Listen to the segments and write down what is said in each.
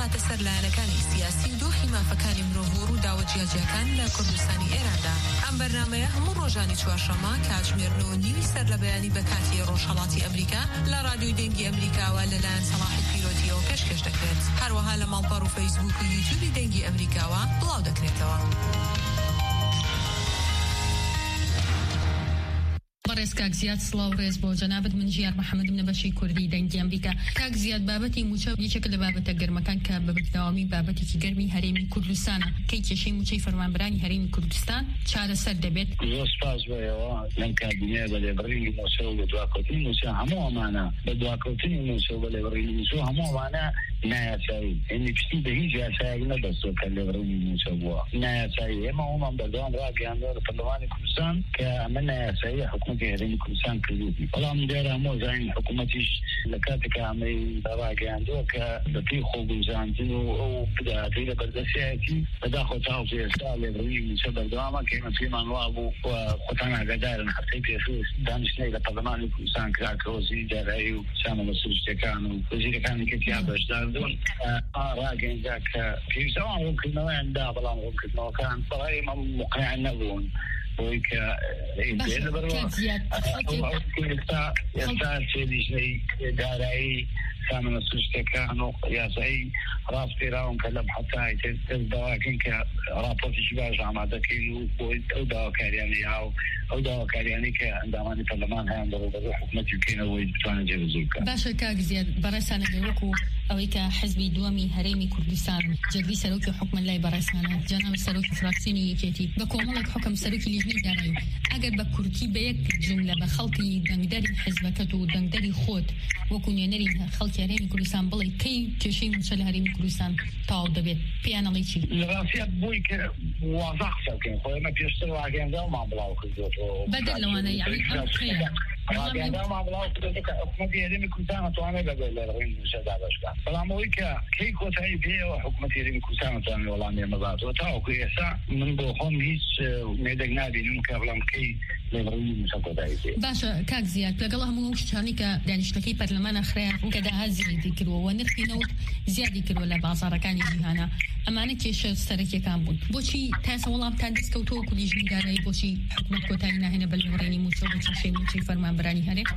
هاتە سەر لایەنەکانی سیاسی و دۆخی مافەکانی مرۆڤ و داوەجیاجیەکان لە کوردستانی ئێراندا. ئەم بەرنامەیە هەموو ڕۆژانی چوارشەممە کاتژمێر 9:30 سەر لە بەیانی بە کاتی ڕۆژهەڵاتی ئەمریکا لە رادیۆی دەنگی ئەمریکاوە لەلایەن سەلاحی پیرۆتیەوە پێشکەش دەکرێت. هەروەها لە ماڵپەڕ و فەیسبوک و یوتیوبی دەنگی ئەمریکاوە بڵاو دەکرێتەوە. بەڕێز کاک زیاد سڵاو ڕێز بۆ جەنابەت. من ژیار محەممەدم لە بەشی کوردی دەنگی ئەمریکا. کاک زیاد بابەتی موچە یەکێکە لە بابەتە گەرمەکان کە بەبەردەوامی بابەتێکی گەرمی هەرێمی کوردستانە. کەی کێشەی موچەی فەرمانبەرانی هەرێمی کوردستان چارەسەر دەبێت؟ زۆر سپاس بۆیەوە لەم کابینەیە بە لێبڕینی موچە و بە دواکەوتنی موچە هەموو ئەمانە بە دواکەوتنی موچە و بە لێبڕینی موچە هەموو ئەمانە نایاسایی یعنی پشتی بە هیچ یاسایەک نەبەستووە کە لێبڕینی موچە بووە. نایاسایی ئێمە ئەومان بەردەوام ڕاگەیاندووە لە پەرلەمانی کوردستان کە ئەمە نایاسایی حکوومەتی هەرێمی کوردستان کردووی. بەڵام دیارە هەموو زانین حکوومەتیش لە کاتێکە ئەمەی ڕاگەیاندووە کە بەپێی خۆگوزاندن و ئەو بداهاتەی لە بەردەستایەتی بەداخۆ تا هەڵسە ئێستا لێبڕینی موچە بەردەوامە کە ئێمە پێمان وا بوو خۆتان ئاگادارن هەفتەی پێشوو دانیشتنەی لە پەرلەمانی کوردستان کرا وەزیری دارایی و سامانە سروشتەکان و وەزیرەکانی کەتیا بەشداردون ڕاگەیاندا کە پێویستە ئەوان ڕوونکردنەوەیان دا بەڵام ڕوونکردنەوەکان بەڵای ئێمە موقعیان نەبوون بۆی کە ئێستا سێلیژنەی دارایی سامانە سروشتەکان و یاسایی ڕاستپێراون کە لەم حەتای دەست داواکەین کە راپۆرتێکی باش ئامادەکەین و بۆی ئەو داواکاریانەی ئەو داواکاریانەی کە ئەندامانی پەرلەمان هەیان بەڕێوەبەر حکوومەتی بکەینەوەی بتوانێت جێبەجێ بکات. باشە کاک زیاد بەڕێستانە وەکو ئەوەی کە حزبی دووەمی هەرێمی کوردستان جەرگی سەرۆکی حکومت لای بەڕێستانە جەناب سەرۆکی فراکسیۆنی یەکێتی بە کۆمەڵێک حکم سەرۆکی لیژنەی دارایی ئەگەر بە کورتی بە یەک جملە بە خەڵکی دەنگدەری حزبەکەت و دەنگدەری خۆت وەکو نوێنەری خەڵکی هەرێمی کوردستان بڵێ کەی کێشەی موچە لە هەرێمی کوردستان تاو دەبێت پێیانەڵی چی؟ لە ڕاستیە بووی کە واضح قسە بکەین خۆ ئێمە پێشتر ڕاگەیاندامان بڵاو کردوێتەوە بەدەر لەوانە یعنی ڕاگەیاندامان بڵاو کردوێتە کە حکوومەتی هەرێمی کوردستان ناتوانێت لەگەڵ لێبڕینی موچە دابەش بکات. بەڵام ئەوەی کە کەی کۆتایی پێیەوە حکوومەتی هەرێمی کوردستان ناتوانێت وەڵامی ئێمە بداتەوە تاوەکو ئێستا من بۆ خۆم هیچ مێدەک نابینم کە بڵام کەی لێبڕینی موچە کۆتایی پێ. باشە کاک زیاد لەگەڵ هەموو شتانی کە دانیشتەکەی پەرلەمانە خرایە کە داهازیری کردووە نرخی نەوت زیادی کردووە لە بازاڕەکانی جیهانە ئەمانە کێشە سەرەکیەکان بوون. بۆچی تاسە وەڵامتان دەستکەوتەوە و لیژنەی دارایی بۆچی حکوومەت کۆتایی ناهێنە بە لێبڕینی موچە و کێشەی موچەی فەرمانبەرانی هەرێم؟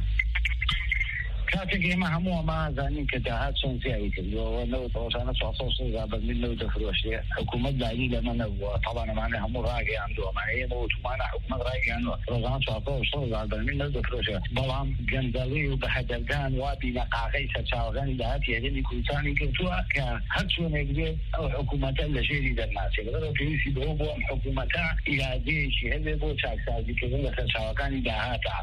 کاتێک ئێمە هەموو ئەمە زانین کە داهات چەند زیادی کردووە نەوت ڕۆژانە 400 بەرمیل نەوت دەفرۆشتێ حکوومەت داری لەمە نەبووە تەڵان ئەمانە هەموو ڕاگەیاندووە ئێمە وتمانە حکوومەت ڕاگەیاندووە ڕۆژانە 400 بەرمیل نەوت دەفرۆشێ بەڵام گەندەڵی و بەهەدەردان وا بینەقاغەی سەرچاوەکانی داهاتی هەرێمی کوردستانی کردووە کە هەر چۆنێک بێت ئەو حکوومەتە لە ژێری دەرناچێت لەبەرەوە پێویستی بەوە بۆ ئەم حکوومەتە ئیرادەیەکی هەبێت بۆ چاکسازیکردن لە سەرچاوەکانی داهاتە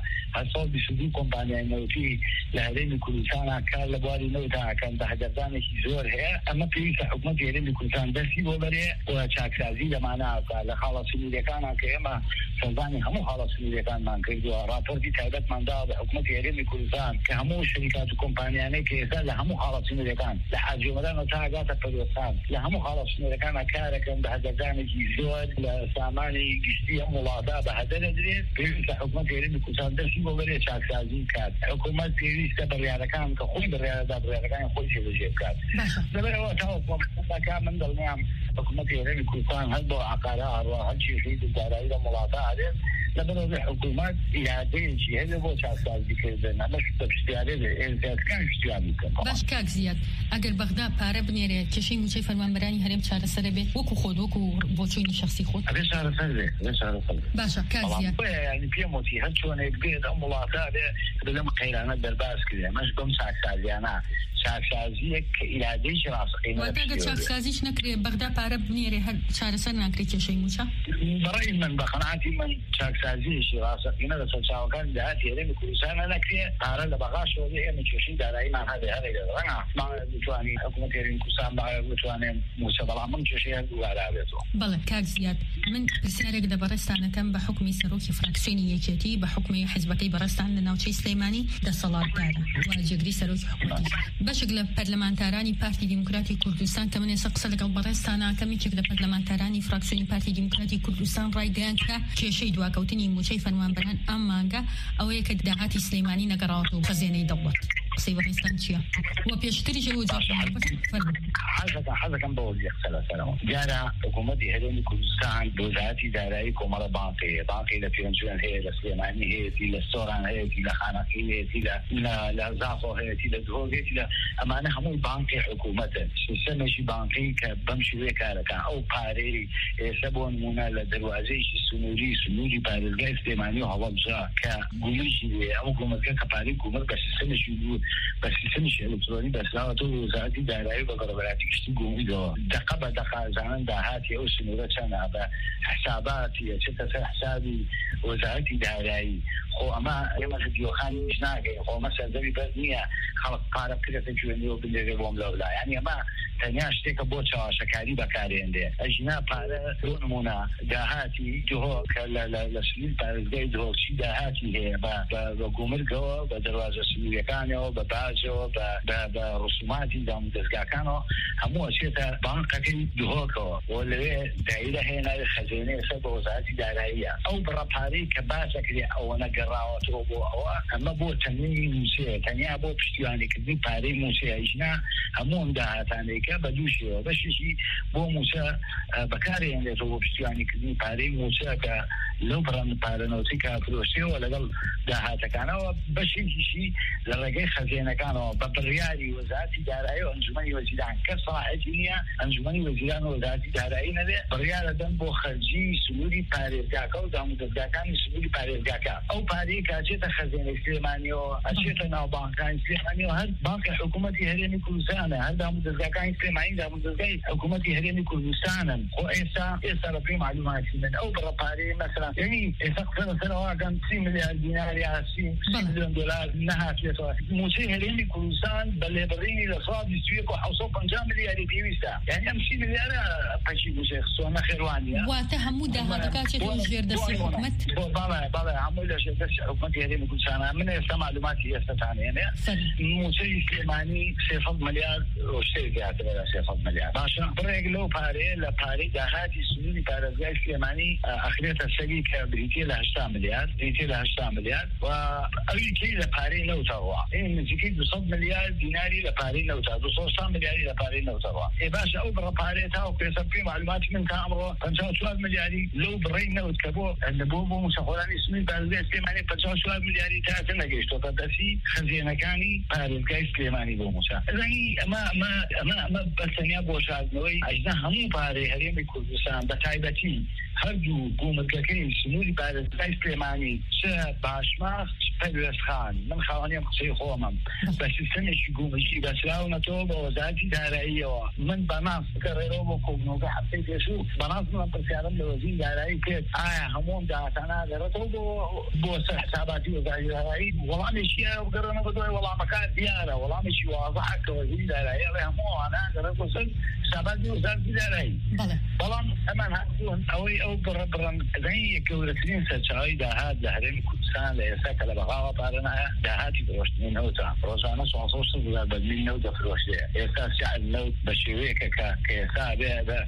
822 کۆمپانیای نەوتی لە هەرێمی کوردستان کار لە بواری نەوتاکەن بە هەدەردانێکی زۆر هەیە ئەمە پێویستە حکوومەتی هەرێمی کوردستان دەستی بۆ بەرێ و چاکسازی لەمانە لە خاڵە سنوورەکانە کە ئێمە سەردانی هەموو خاڵە سنوورەکانمان کردووە راپۆرتی تایبەتماندا بە حکوومەتی هەرێمی کوردستان کە هەموو شەریکات و کۆمپانیانەی کە ئێستا لە هەموو خاڵە سنوورەکان لە حاجۆمەران و تا ئاگاتە پەروەستان لە هەموو خاڵە سنوورەکانە کارەکەن بە هەدەردانێکی زۆر لە سامانی گشتی ئەم وڵاتە بە هەدەرەدرێت پێویستە حکوومەتی هەرێمی کوردستان دەستی بۆ بەرێ چاکسازی بکات. حکوومەت پێویستە بڕیارەکان کە خۆی بڕیارەکانی خۆی جێبەجێ بکات. لەبەرەوە تاوەکو من دڵنیام حکوومەتی هەرێمی کوردستان هەر بۆ عقارە هەروە هەر چێژەی دارایی لە وڵاتە هەرێت لەبەرەوە حکوومەت ئیرادەیەکی هەیە بۆ چاکسازیکردن ئەمەش بەپشتیارێ ئێرزیاتەکان پشتیوانی بکەن. باش کاک زیاد ئەگەر بەغدا پارە بنێرێ کێشەی موچەی فەرمانبەرانی هەرێم چارەسەرە بێت وەکو خۆت وەکو بۆچوونی شەخسی خۆت چارەسەر بێت باشە کاک زیاد ینی پێم وتی هەر چۆنێک بێت ئەم وڵاتە بێ لەم قەیرانە دەرباز کرێ ئەمەش بەم چاکسازیانە چاکسازیەک کە ئیرادەیەکی ڕاستەقینە واتە چاکسازیش نەکرێ بەغدا پارە بنێرێ هەر چارەسەر ناکرێت کێشەی موچە بەڕێی من بە قەناعەتی من چاکسازیەکی ڕاستەقینە لە سەرچاوەکانی داهاتی هەرێمی کوردستانە نەکرێ پارە لە بەغاشەوە بێ ئێمە کێشەی داراییمان هەبێ هەرێک ڕەنگە بتوانین حکوومەتی هەرێمی کوردستان بتوانێن موچە بەڵام من کێشەی هەردووگارا بێتەوە. بەڵێ کاک زیاد من پرسیارێک لە بەڕێستانەکەم بە حکمی سەرۆکی فراکسیۆنی یەکێتی بە حکمی حیزبەکەی بەڕێستان لە ناوچەی سلەیمانی دەسەڵاتدارە و جێگری سەرۆکی حکوومەتی بەشێک لە پەرلەمانتارانی پارتی دیموکراتی کوردستان کە من ئێستا قسە لەگەڵ بەڕێستانە کەمێکێک لە پەرلەمانتارانی فراکسیۆنی پارتی دیموکراتی کوردستان ڕایگەیان کە کێشەی دواکەوتنی موچەی فەرمانبەران ئەم مانگە ئەوەیە کە داهاتی سلەیمانی نەگەڕاوەتەوە خەزێنەی دەوڵەت سیبرستان چیه و پیشتری جو حاجه كان بقول لك ثلاثه جارة حكومه هرم كردستان وزارتي دارایی کمال بانقی لفرنسيون هي لسليماني هي للسوران هي لخانقي هي لزافو هي لدهوغي امانه همون بانقی حکومت سیستمش بانقی که بمشي كاركا او باري سبون مونا لدروازي سنوري بارزگاه سليماني هوا بجا كغومشي او حکومت كباري حکومت بس سیستمش الکترونی بس لا تو وزارتي دارایی و قراراتي گومی دو دقیقه زمان دهاتی او سنوره چنه به حساباتی چه حسابی وزارتی دارایی خو اما یما دیوخانی نشناگه خو مثلا دبی بدنیه خلق قارب كده تجوني وباللي بوم لولا يعني ما تنياش تيك بوتشا شكاري بكارينده اجنا بار رونمونا دهاتي جو كلا لسليل بارزگاي دو شي دهاتي هي با گومرگو با دروازه سوریکانو با باجو با رسوماتي دام دزگاکانو همو اشياء بانقكي دوكو ولا دايره هنا خزينه سب وزارتي داريه او براباري كباسه كده او نقراو توبو او اما بو تنين موسى تنيا بو بشتياني كدي باري موسى اجنا همو دهاتاني بدوشي بشي بو موسى بكاري عند تو بشتياني كدي باري موسى ك لو برن بارنوتي كافروسي ولا قال دهات كانوا بشي شيء لرجع خزينه كانوا ببرياري وزارتي داريه انجمني وزيران كصراحتيه انجمني وزيران وزارتي داريه نه بريار دم بو خرجي سوري باريزاكا ودام دزاكان سوري باريزاكا او باري كاجه خزينه سليمانيو اشياء نو بانكان سليمانيو هل بانك حكومتي هرمي كردستان هل دام دزاكان سليماني دام دزاكاي حكومتي هرمي كردستان هو ايسا ربي معلومات من او براباري مثلا يعني ايسا سنه كان 3 مليار دينار يا 6 مليون دولار نها في موسى هرمي كردستان بل بريني لصاد يسويق وحوصو 5 مليار بيويستا يعني 50 مليار بشي موسى خصونا خيروانيا وتهمده هذا كاتي غير دسي حكومت بابا عمل شيء بس حكومتي هرمي كردستان من معلوماتي يستطيعني يعني موسى سليماني 6 مليار وشيء زياده 6 مليار باشا بريغلو باري لا باري دهاتي سوري بارزگاه سليماني اخريت السبيل كبريتي ل 8 مليار واي كي لا باري لو توا ان زكي 200 مليار ديناري لا باري لو توا 200 مليار لا باري لو توا اي باشا او باري تاو في معلومات من كامرو 500 ملياري لو برينا وتكبو النبوبو مسخولاني اسمي بارزگاه سليماني 500 ملياري تاعتنا جيشتو تدسي خزينه كاني بارزگاه سليماني بو موسى زي ما بس ثانيه بوشاد نوي اجنا هم باري هرمي كردستان بتايبتي هردو قومتكين سنوري بارزگاه سليماني ش باشماخ پدرس خان من خوانیم قصه خوامم بس سنش قومشي بس لاونا توبه وزارتي دارائيه من بناس كررو بكونو حطيت شو بناس من برسالم لوزير دارائي كيف همون داتنا درتو بو حساباتي وزارتي دارائي والله مشي وقرنا بدوي والله مكان دياره والله مشي واضح كوزير دارائي همو انا درتو حساباتي وزارتي دارائي والله امان هكون او برن زي كورسين سچاي دهات دهرين كردستان ليسك لبغاوه بارنا دهاتي بروشتين نوتا روزانا صوصوص بدلين نوتا فروشيه يسا سعد نوت بشويك كيسا بيه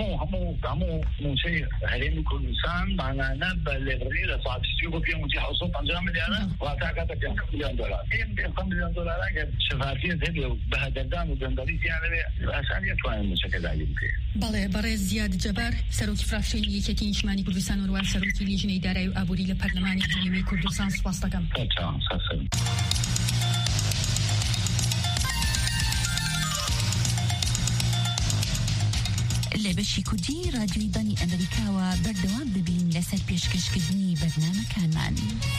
همو موسي هرين كردستان معنا نبا لغرير صعب سيوكو فيه موسي حوصو 5 مليار واتاكاتا 5 مليون دولار 5 مليون دولار شفافية هديو بهدردان ودندريس يعني اسانية تواني موسي كذلك بله برای زیاد جبر سروکی فرافشین یکی نیشمانی کردستان و روان سروکی لیجنه اداره و ابوری لپارلمانی جنوبی کردستان سپاسدارم. لبشی کردی رادیوی بانی امریکا و بردوام ببین لسر پیشکشکردنی برنامه کانمان.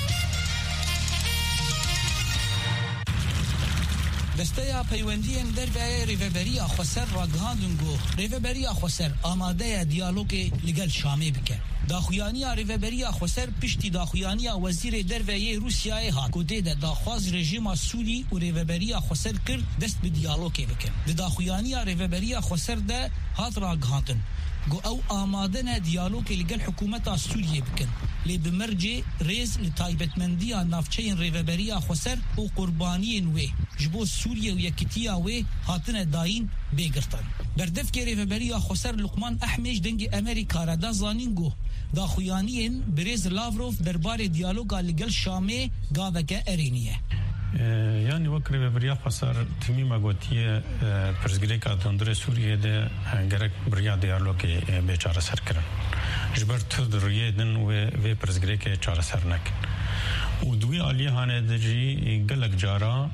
دستیا پیوندین درباره ریوبری آخوسر را گهاندنگو ریوبری آخوسر آماده دیالوگ لگل شامی بکن داخویانی ریوبری آخوسر پشتی داخویانی وزیر درباره روسیای ها کده داخواز رژیم سوری و ریوبری آخوسر کرد دست به دیالوگ بکن داخویانی ریوبری آخوسر ده هات را گهاندن گو او آماده نه دیالوگ لگل حکومت سوریه بکن لی بمرجه ریز لطایبتمندی نافچه ریوبری آخوسر و قربانی نوی جبو سوریه و یکتیا وی هاتنه داین بگرتن بردف که ریوبری آخوسر لقمان احمش دنگ امریکا را دا زانینگو دا خویانین بریز لاوروف درباره دیالوگا لگل شامه گاوکه ارینیه يعني وكر بريا خسر تميم اگوتيه پرزگریکا دندره سوریه ده گرک بريا دیالوگ بیچاره سر کرن جبر تدریه دن و پرزگریک چاره سر نکن و دوی علی هانه دجی گلک جارا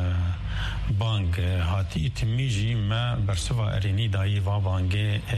بانگ هاتی تمیجی ما برسوا ارینی دایی و بانگ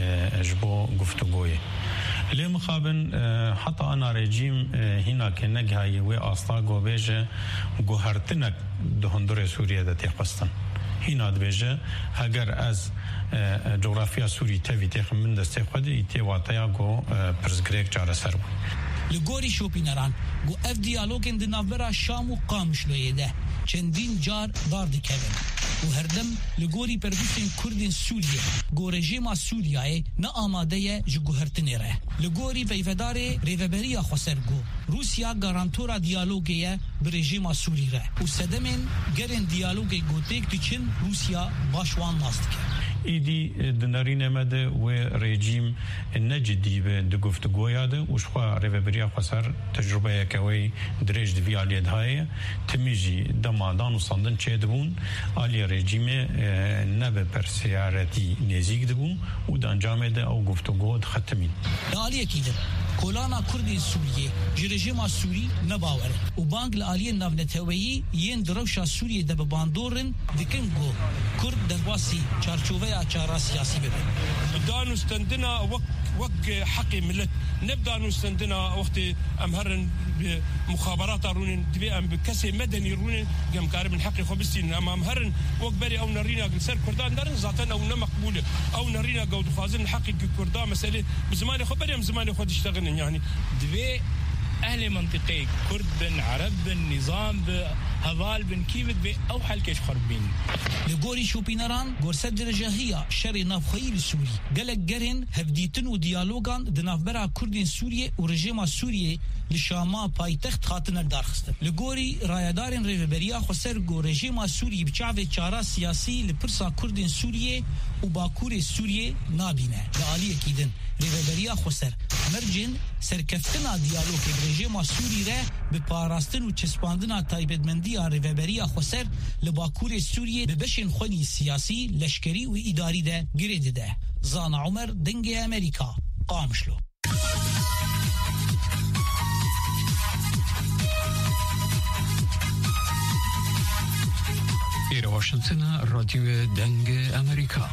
جبو گفتگوی لی مخابن حتی انا رژیم هینا که نگهایی و آستا گو بیجه گوهرتنک دهندر سوریه ده تیقستن هینا دبیجه اگر از جغرافیا سوری تاوی تیخ من دسته خواده ایتی واتیا گو پرزگریک چاره سر بود لگوری شوپینران گو اف دیالوگن دنابرا شام و قامشلویه ده چندین جار دار دکوین و هردم لگوری پردوسین کردین سوریه گو رژیما سوریه نه آماده جگوهرتنی ره لگوری ویفدار ریوبری خسرگو روسیا گارانتورا دیالوگیه به رژیما سوری ره و سدمین گرن دیالوگی گوتیک دیچن روسیا باشوان ناست که ایدی دنارین امده و رژیم نجدی به دگفتگویا ده وشخوا ریوبری خسر تجربه یکوی درج دوی آلیت های تمیجی دمادان و ساندن چه دبون آلی رژیم نبه پرسیارتی نزیگ دبون و دانجامه ده او گفتگو ختمین آلیه کی ده کولانا کردی سوریه رژیم سوری نباوره و بانک لالیه نونتویی ین دروشا سوریه ده باندورن دکن گو کرد درواسی چارچوبه چارا سیاسی ببین دانو استندنا وق حقي ملت نبدا نستندنا وقت امهرن بمخابرات رونين دبي ام بكسي مدني رونين قام قارب من حقي خبستين امام هرن وق بري او نرينا قلسر كردان درن ذاتنا او مقبوله او نرينا قود فازن حقي كردان مساله بزمان خبر يم زمان خد اشتغلن يعني دبي اهل منطقه كرد بن عرب بن نظام هوال بن كيفت بي او حلكش خربين لغوري شوبينران غورسد درجهية شري نافخيل السوري قالك جرين هفديتن وديالوغان دنافبرا كردين سوريا ورجيما سوريا لشاما بايتخت خاطن دارخست لغوري رايدارين ريفبريا خسر غو رجيما سوريا بچاوه چارا سياسي لپرسا كردين سوريا وباكور سوريا نابينه لآلية كيدن ريفبريا خسر مرجن سركفتنا ديالوغ رجيما سوري ره بپاراستن و چسپاندنا تایبدمندی ریوبری خسر لباکور سوریه به بشین خونی سیاسی لشکری و اداری ده گرید ده زان عمر دنگ امریکا قامشلو ایر واشنطن رادیو دنگ امریکا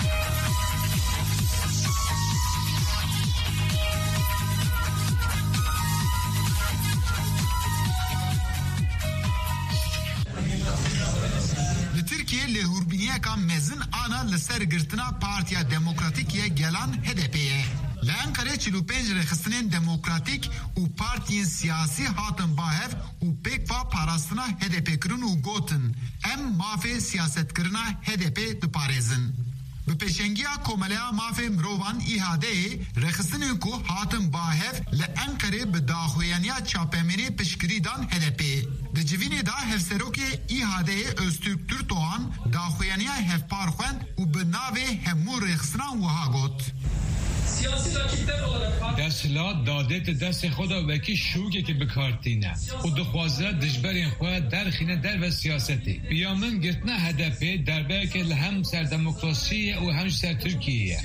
لهوربینیکا مزن آنا لسر گرتنا پارتیا دموکراتیکیه گلان هدپیه لانقره 45 رخصتنین دموکراتیک و پارتین سیاسی هاتن باهف و پیکفا پاراستنا هدپ کرن و گوتن ام مافی سیاست کرنا هدپ دپارزن به پیشنگیا کوملیا مافی مروان ایهاده رخصتنین کو هاتن باهف لانقره به داخویانیا چاپمینی پشکریدان هدپی د جوینه دا هفسروکی ایهاده استرکتور توان داخویانیا هفپارخوند و به ناوه همو رخصتنا وها گوت دستلا دادت دست خدا وکی شوگه که بکارتینه و دخوازه دجبرین خواه درخینه در و سیاستی بیامن گرتنه هدفه در بلکه لهم سر دموکراسی و همش سر ترکیه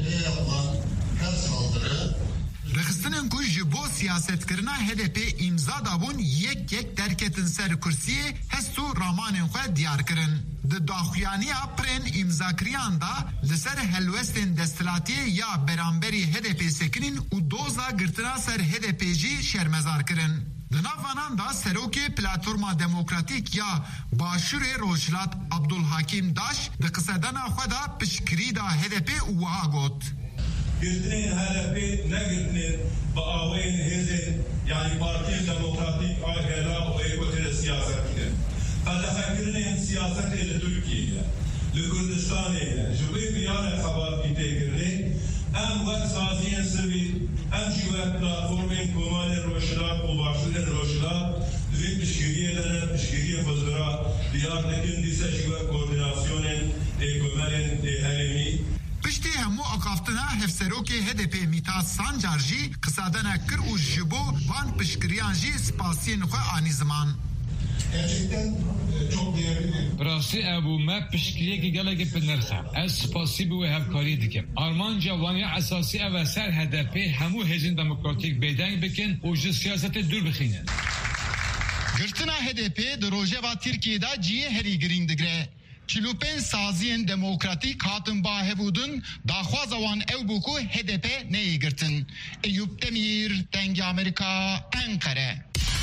رخصتنین کو جبو سیاست کرنا HDP امضا دابون یک درکتن سر کرسی هستو رامانین خو دیار کرن د داخویانیا پرن امضا کریان دا لسر هلوستن دستلاتی یا برانبری HDP سکنین و دوزا گرتنا سر HDP جی شرمزار کرن دنافانان دا سروکی پلاتورما دموکراتیک یا باشور روشلات عبدالحکیم داش د قصدنا خو دا پشکری دا HDP وها گوت قلتنين هذا بيت نقلتنين بقاوين هزن يعني بارتين ديمقراطيك هلا وإيكوتين السياسة كده فلا فكرنين سياسة لتركيا لكردستان جوي بيانا خبر كتيرين أم وقت سازين سوي أم جوا بلاتفورمين كمان الروشلات وباشون الروشلات في بشكرية لنا بشكرية فزرا بيار لكن ديسا جوا كورديناسيونين كمان هرمي پشتی همو اقافتنا هفسروک HDP میتا سانجارجی قصادنا کر و جبو وان پشکریان جی سپاسین خو آنی زمان. Gerçekten çok değerlidir. براستی ابو ما پشکلیه که گله که پنرخه از سپاسی به هفکاری دیگه آرمان جوانی اساسی و سر هدفی همو هزین دموکراتیک بیدنگ بکن و جو سیاست دور بخینن گرتنا HDP در روژه و ترکیه دا جیه هری گرین دگره چلوپن سازین دموکراتیک هاتن باهی بودن داخواز وان او بوکو HDP نهی گرتن ایوب دمیر دنگ امریکا انقره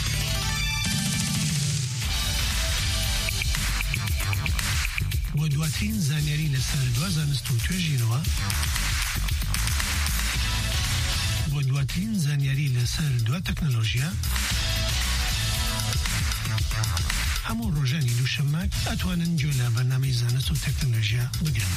بۆ دواترین زانیاری لەسەر دوا زانست و توێژینەوە بۆ دواترین زانیاری لەسەر دوا تەکنۆلۆژیا هەموو ڕۆژانی دووشەممە ئەتوانن گوێ لە بەرنامەی زانست و تەکنۆلۆژیا بگرن.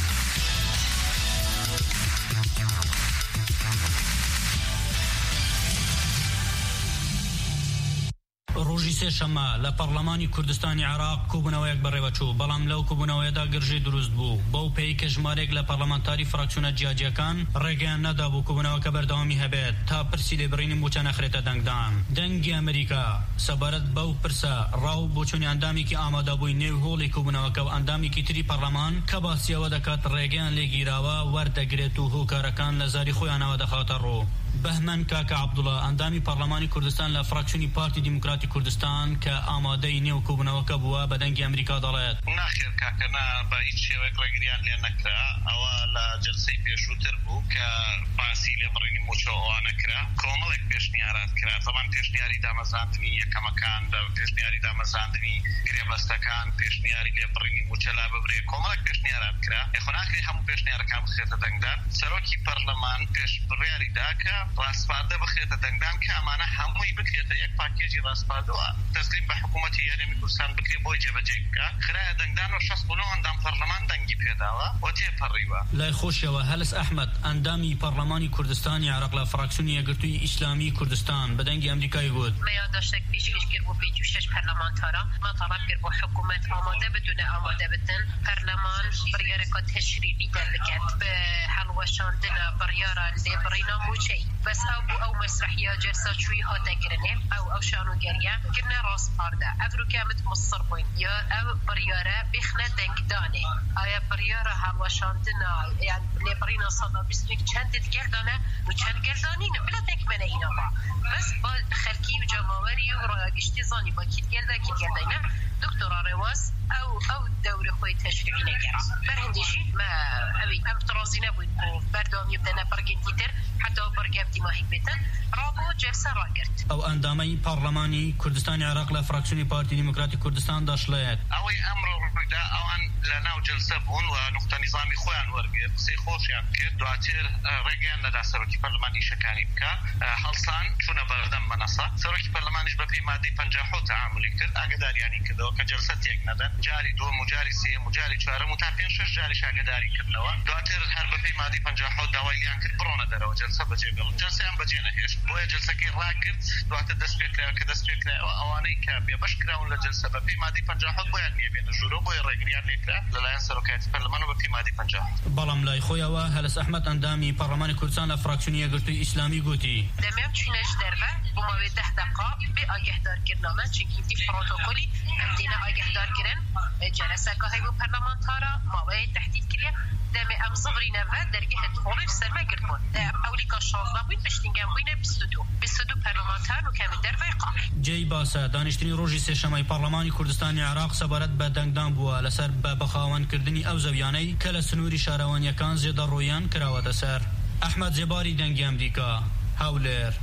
ڕۆژی سێشەممە لە پەرلەمانی کوردستانی عێراق کۆبوونەوەیەک بەڕێوەچوو بەڵام لەو کۆبوونەوەیەدا گرژەی دروست بوو بەو پێی کە ژمارێک لە پەرلەمانتاری فراکسیۆنە جیاجیەکان ڕێگەیان نەدا بوو کۆبوونەوەکە بەردەوامی هەبێت تا پرسی لێبڕینی موچە نەخرێتە دەنگدان. دەنگی ئەمریکا سەبارەت بەو پرسە ڕاو بۆ چۆنی ئەندامێکی ئامادەبووی نێو هۆڵی کۆبوونەوەکە و ئەندامێکی تری پەرلەمان کە باسیەوە دەکات ڕێگەیان لێگیراوە وەردەگرێت و هۆکارەکان لە زاری خۆیانەوە دەخاتە ڕۆ. بەهمەن کاکە عەبدوڵڵا ئەندامی پەرلەمانی کوردستان لە فراکسیۆنی پارتی دیموکراتی کوردستان کە ئامادەی نێو کۆبوونەوەکە بووە بە دەنگی ئەمریکا دەڵێت ناخێر کاکەنا بە هیچ شێوەیەک ڕێگریان لێ نەکرا ئەوە لە جەلسەی پێشووتر بوو کە باسی لێبڕینی موچەوە نەکرا کۆمەڵێک پێشنیارات کرا زەمان پێشنیاری دامەزاندنی یەکەمەکان پێشنیاری دامەزاندنی گرێبەستەکان پێشنیاری لێبڕینی موچە لا ببرێ کۆمەڵێک پێشنیارات کرا یخۆناکری هەموو پێشنیارەکان بخێتە دەنگدان سەرۆکی پەرلەمان پێش بڕیاری داکە ڕاستپاردە بخێتە دەنگدان کە ئەمانە هەمووی بکرێتە یەک پاکێجی ڕاستپاردەوە تەسلیم بە حکوومەتی یاریمی کوردستان بکرێ بۆی جێبەجێ بکە خرایە دەنگدان و 69 ئەندام پەرلەمان دەنگی پێداوە و تێپەڕیوە. لای خۆشیەوە هەلس ئەحمەد ئەندامی پەرلەمانی کوردستانی عێراق لە فراکسیۆنی یەکگرتووی ئیسلامی کوردستان بە دەنگی ئەمریکای گوت ما یادداشتێک پێشکەش کرد بۆ 56 پەرلەمانتارە ما تەڵەب کرد بۆ حکوومەت ئامادە بتونە ئامادە بتن پەرلەمان بڕیارێکە تەشریفی دەربکات بە هەڵوەشاندنە بڕیارە لێبڕینە موچەی بەس ئەو بوو ئەو مەسرحیە جەلسە چووی هاتەکردنێ ئەو شانۆگەریە کردنە ڕاستپاردە ئەڤروکامت مصر بووین یا ئەو بڕیارە بخنە دەنگدانێ ئایا بڕیارە هەڵوەشاندنە یان لێبڕینە 120 چەندت گەردانە و چەند گەردانینە بلا تەکمەنەینەوە بەس با خەلکی و جەماوەری و ڕاگشتی زانی با کیتگەلدا کیتگەلدەینە دکتۆرا ڕێواز ئەو دەورە خۆی تەشریفی نەکرا بەرهەندێژی ما ئەوی ئەم تڕازی نەبووین بۆ بەردەوامی بدەنە بەرگێکی تر حتا بەرگەم دیماهی بێتن ڕابۆ جەلسە ڕاگرت. ئەو ئەندامەی پەرلەمانی کوردستانی عێراق لە فراکسیۆنی پارتی دیموکراتی کوردستان دەشڵێت ئەوەی ئەمڕۆ ڕوویدا ئەوان لە ناو جەلسە بوون و نوختە نیزامی خۆیان وەرگرت قسەی خۆشیان کرد دواتر ڕێگەیان نەدا سەرۆکی پەرلەمان ئیشەکانی بکە هەڵسان چوونە بەردەم مەنەسە سەرۆکی پەرلەمانیش بە پێی مادەی 50 تعاملی کرد ئاگداریانی کردەوە کە جەلسە تێک نەدەن جاری دووەم و جاری سێم و جاری چوارەم و تا 5-6 جاریش ئاگداری کردنەوە دواتر هەر بە پێی مادەی 50 داوای لیان کرد بڕۆنە دەرەوە جەلسە بەجێگەڵ جەلسەیان بەجێ نەهێشت بۆیە جەلسەکەی ڕاگرت دواتر دەست پێ کرا کە دەست پێ کرایەوە ئەوانەی کە بێبەش کراون لە جەلسە بە پێی مادەی 50 بۆیان نییە بێنە ژوورەوە بۆیە ڕێگریان لێکرا لەلایەن سەرۆکایەتی پەرلەمان و بە پێی مادەی 50. بەڵام لای خۆیەوە هەلس ئەحمەد ئەندامی پەرلەمانی کوردستان لە فراکسیۆنی یەکگرتووی ئیسلامی گوتی دەمێم چینەش دەربە بۆ ماوەی 10 دقیقا بێ ئاگەهدارکردنامە چونکی دی پڕۆتۆکۆلی ئەم دێنە ئاگەهدارکردن جەلسەکە هەیە بۆ پەرلەمانتارە ماوەیە تهدید کردن دەمێ ئەم زبرینەوە دەرگەهت خۆڵی سەرمەگرت بوون ئەولیکا 16 بووین پشتینگەم بووینە 22 پەرلەمانتار و کەمی دەربەی قاڵ. جێی باسە دانیشتنی ڕۆژی سێشەمەی پەرلەمانی کوردستانی عێراق سەبارەت بە دەنگدان بووە لەسەر بە بەخاوەنکردنی ئەو زەویانەی کە لە سنووری شارەوانیەکان زێدەڕۆیان کراوەتە سەر. ئەحمەد جێباری دەنگی ئەمریکا هەولێر.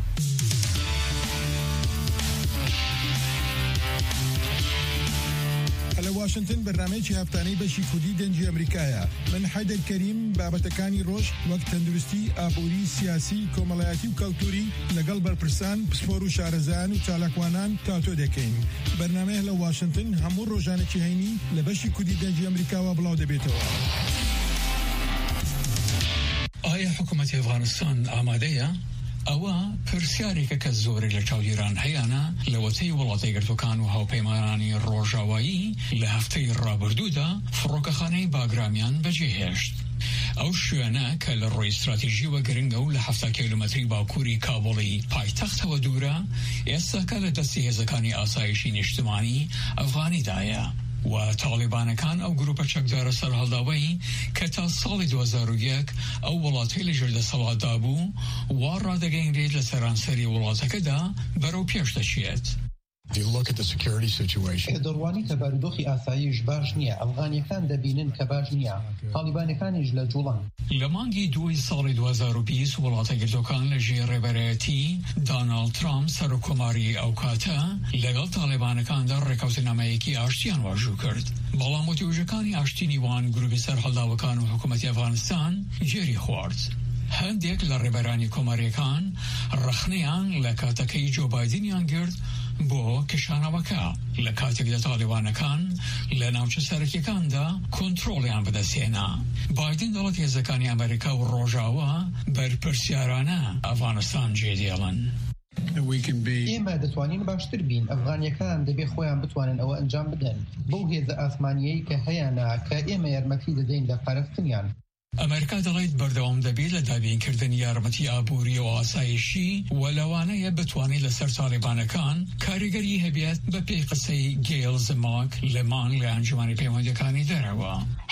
لە واشنگتن بەرنامەیەکی هەفتانەی بەشی کوردی دەنگی ئەمریکایە من حەیدەر کەریم بابەتەکانی ڕۆژ وەک تەندروستی ئابووری سیاسی کۆمەڵایەتی و کەلتوری لەگەڵ بەرپرسان پسپۆر و شارەزایان و چالاکوانان تاتۆ دەکەین بەرنامەیە لە واشنگتن هەموو ڕۆژانێکی هەینی لە بەشی کوردی دەنگی ئەمریکاوە بڵاو دەبێتەوە. ئایا حکوومەتی ئەفغانستان ئامادەیە؟ ئەوە پرسیارێکە کە زۆرێک لە چاودێران هەیەە لەوەتەی وڵاتی گرتوەکان و هاوپەیمانانی ڕۆژاوایی لە هەفتەی ڕابردوودا فڕۆکەخانەی باگرامیان بەجێهێشت. ئەو شوێنە کە لە ڕۆی استراتیژیەوە گرنگە و لە 70 کیلومەتری باکووری کابڵی پایتەختەوە دوورە ئێستاکە لە دەستی هێزەکانی ئاسایشی نیشتمانی ئەفغانیدایە. و طالبانەکان ئەو گروپە چەکدارە سەرهەڵداوایی کە تا ساڵی 2001 ئەو وڵاتی لە ژێر دەسەڵاتدا بوو وا ڕادەگەیەنرێت لە سەرانسەری وڵاتەکەدا بەرەو پێش دەچێت. If you look at the security situation, دەڕوانی کە بارودۆخی ئاساییش باش نییە، ئەفغانیەکان دەبینن کە باش نییە، تالیبانەکانیش لە جوڵان. لە مانگی 2 ساڵی 2020 وڵاتە گرتوەکان لە ژێر ڕێبەرایەتی دانالد ترامپ سەرۆکۆماری ئەو کاتە لەگەڵ تالیبانەکاندا ڕێکەوتنامەیەکی ئاشتیان واژوو کرد. بەڵام وتیوژەکانی ئاشتینی وان گروپی سەرهەڵداوەکان و حکوومەتی ئەفغانستان گێری خوارد. هەندێک لە ڕێبەرانی کۆماریەکان ڕەخنەیان لە کاتەکەی جۆ بایدنیان کرد بۆ کشانەوەکە لە کاتێکدا تالیبانەکان لە ناوچە سەرەکیەکاندا کۆنتڕۆڵیان بەدەستێنا. بایدن دەڵێت هێزەکانی ئەمریکا و ڕۆژاوە بەرپرسیارانە ئەفغانستان جێدێڵن. ئێمە دەتوانین باشتر بین، ئەفغانیەکان دەبێ خۆیان بتوانن ئەوە ئەنجام بدەن بەو هێزە ئاسمانیەی کە هەیەنا کە ئێمە یارمەتی دەدەین لە پارێزکردنیان. ئەمریکا دەڵێت بەردەوام دەبێت لە دابینکردنی یارمەتی ئابووری و ئاسایشی و لەوانەیە بتوانێت لەسەر تالیبانەکان کاریگەری هەبێت بە پێی قسەی گێل زماک لەمان لە ئەنجومانی پەیوەندیەکانی دەرەوە.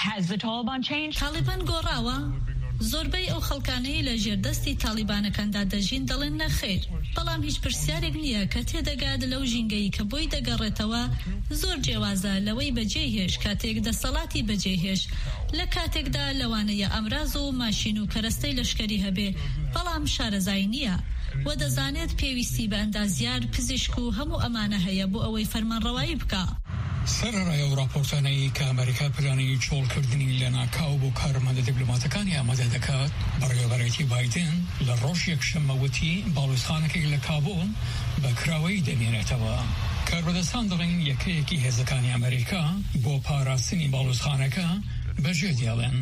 تالیبان گۆڕاوە؟ زۆربەی ئەو خەڵکانەی لە ژێردەستی تالیبانەکاندا دەژین دەڵێن نەخێر، بەڵام هیچ پرسیارێک نییە کە تێدەگات لەو ژینگەی کە بۆی دەگەڕێتەوە زۆر جیاوازە لەوەی بەجێهێش کاتێک دەسەڵاتی بەجێهێش لە کاتێکدا لەوانەیە ئەمراز و ماشین و کەرەستەی لەشکەری هەبێ، بەڵام شارەزای نییە و دەزانێت پێویستی بە ئەندازیار پزیشک و هەموو ئەمانە هەیە بۆ ئەوەی فەرمانڕەوایی بکە. سەرەڕای و راپۆرتانەی کە ئەمریکا پلانەی چۆڵکردنی لە ناکاو بۆ کارمەندە دیپلۆماتەکانی ئامادە دەکات، بەڕێوەبەرێتی بایدن لە ڕۆژ یەکشەممەوتی باڵوێزخانەکەی لە کابۆل بە کراوەی دەمێنێتەوە. کاربەدەستان دەڵێن یەکەیەکی هێزەکانی ئەمریکا بۆ پاراستنی باڵوێزخانەکە بەجێ دێڵێن.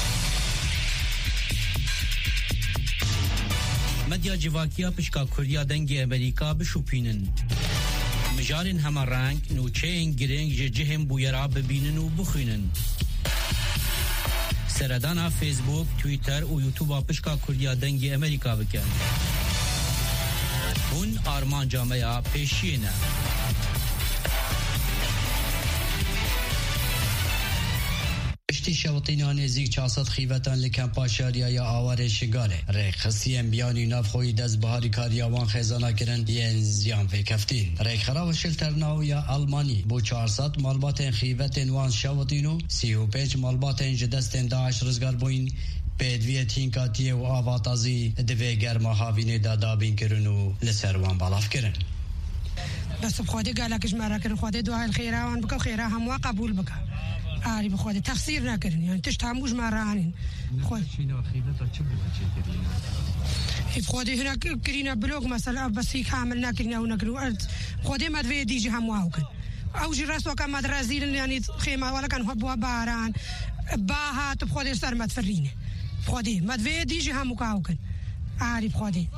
مدیا جیواکیا پشکا کوریا دەنگی ئەمریکا بشوپینن. مجارن همه رنگ نوچین گرنگ جهم بویرا ببینن و بخوینن. سردانا فیسبوک، تویتر و یوتیوب پشکا کوریا دنگی امریکا بکن. اون آرمان جامعه پیشینه. شوطینا نزیک 400 خیوتان لکن پاشاریا یا آوار شگاله ریخسی بیانی ناف خوی دست بهاری کاریاوان خزانه کرن ین زیان فکفتین ریخ خراب شلتر ناو یا آلمانی بو 400 مالبات خیوتن وان شوطینو 35 مالبات جدستن داعش رزگار بوین پیدوی تینکاتیه و آواتازی دوی گرما هاوینه دادابین کرن و لسروان بالاف کرن. بس بخوادي قالك جمارة كرن خوادي دعاء الخيرة وان بكا خيرة هم وقبول بكا عاري بخوادي تخسير ناكرن يعني تشتاموش مارانين بخوادي هنا كرينا بلوغ مثلا بس هيك عمل ناكرنا وناكرو خوادي ما دوي ديجي هم واوكن او جي راسو كان مدرازيل يعني خيمة ولا كان هبوا باران باها تبخوادي صار ما تفريني بخوادي ما دوي ديجي هم واوكن عاري بخوادي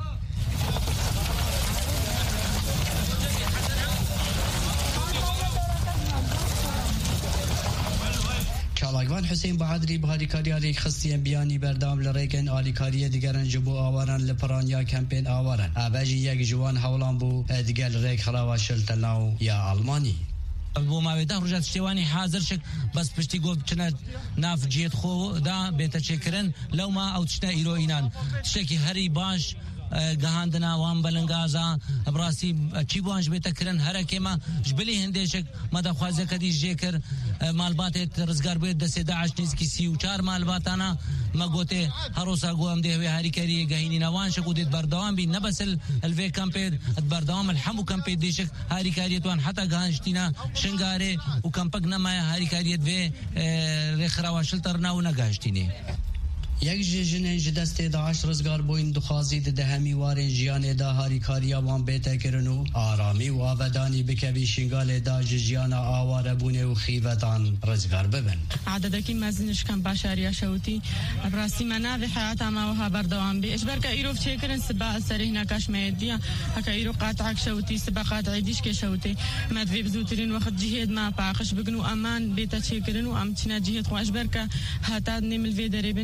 چالاگوان حسین بهادری بهاری کاریاری خستیان بیانی بردام لریکن آلیکاری دیگران جبو آواران لپرانیا کمپین آواران آباجی یک جوان حولان بو دیگر ریک خلاوا شلتناو یا آلمانی بۆ ماوەیەدا ڕژات شتێوانی حاضر شک بەس پشتی گۆ بچنە ناف جێت خۆدا بێتە چێکردن لەوما ئەو تشتە ئیرۆئینان تشتێکی هەری باش گەهاندنا وان بەلەنگازا بڕاستی چی بۆ هەنج بێتەکردن هەرەکێمە ژبلی هەندێشک مەدەخوازەکە دیش جێ کرد مالباتێت ڕزگار بێت دەسێ داعش نزیکی 34 مالباتانە مەگوتێ هەڕۆسا گۆم دێ هەوێ هاریکەری گەهینی ناوان شک و دێت بەردەوام بین نەبەسل ئەلڤێ کەمپێت بەردەوام هەموو کەمپێت دیشک هاریکاریەتوان حتا گەهانشتینە شنگارێ و کەمپەک نەمایە هاریکاریەت وێ ڕێکخراوە شلتەر ناو نەگەهشتینێ یک جنین جدست داعش رزگار بوین دخوازی دهمی وارن جیان دا هاریکاریا وان بیت کرنو آرامی و آبادانی بکوی شنگال دا جیان آوار بونه و خیوتان رزگار ببن عددکی مزنش کم باشاریا شوتی براسی منابع حیات ما وها بردوام بی اجبر که ایرو چه کرن سبا سری هنا کاش میدیا هکا ایرو قاطع شوتی سبا قاطع دیش که شوتی مدوی بزوترین وقت جهاد ما باقش بگنو امان بیت چه کرنو ام تنا جهاد خو اجبر که هتا نمل وی دربن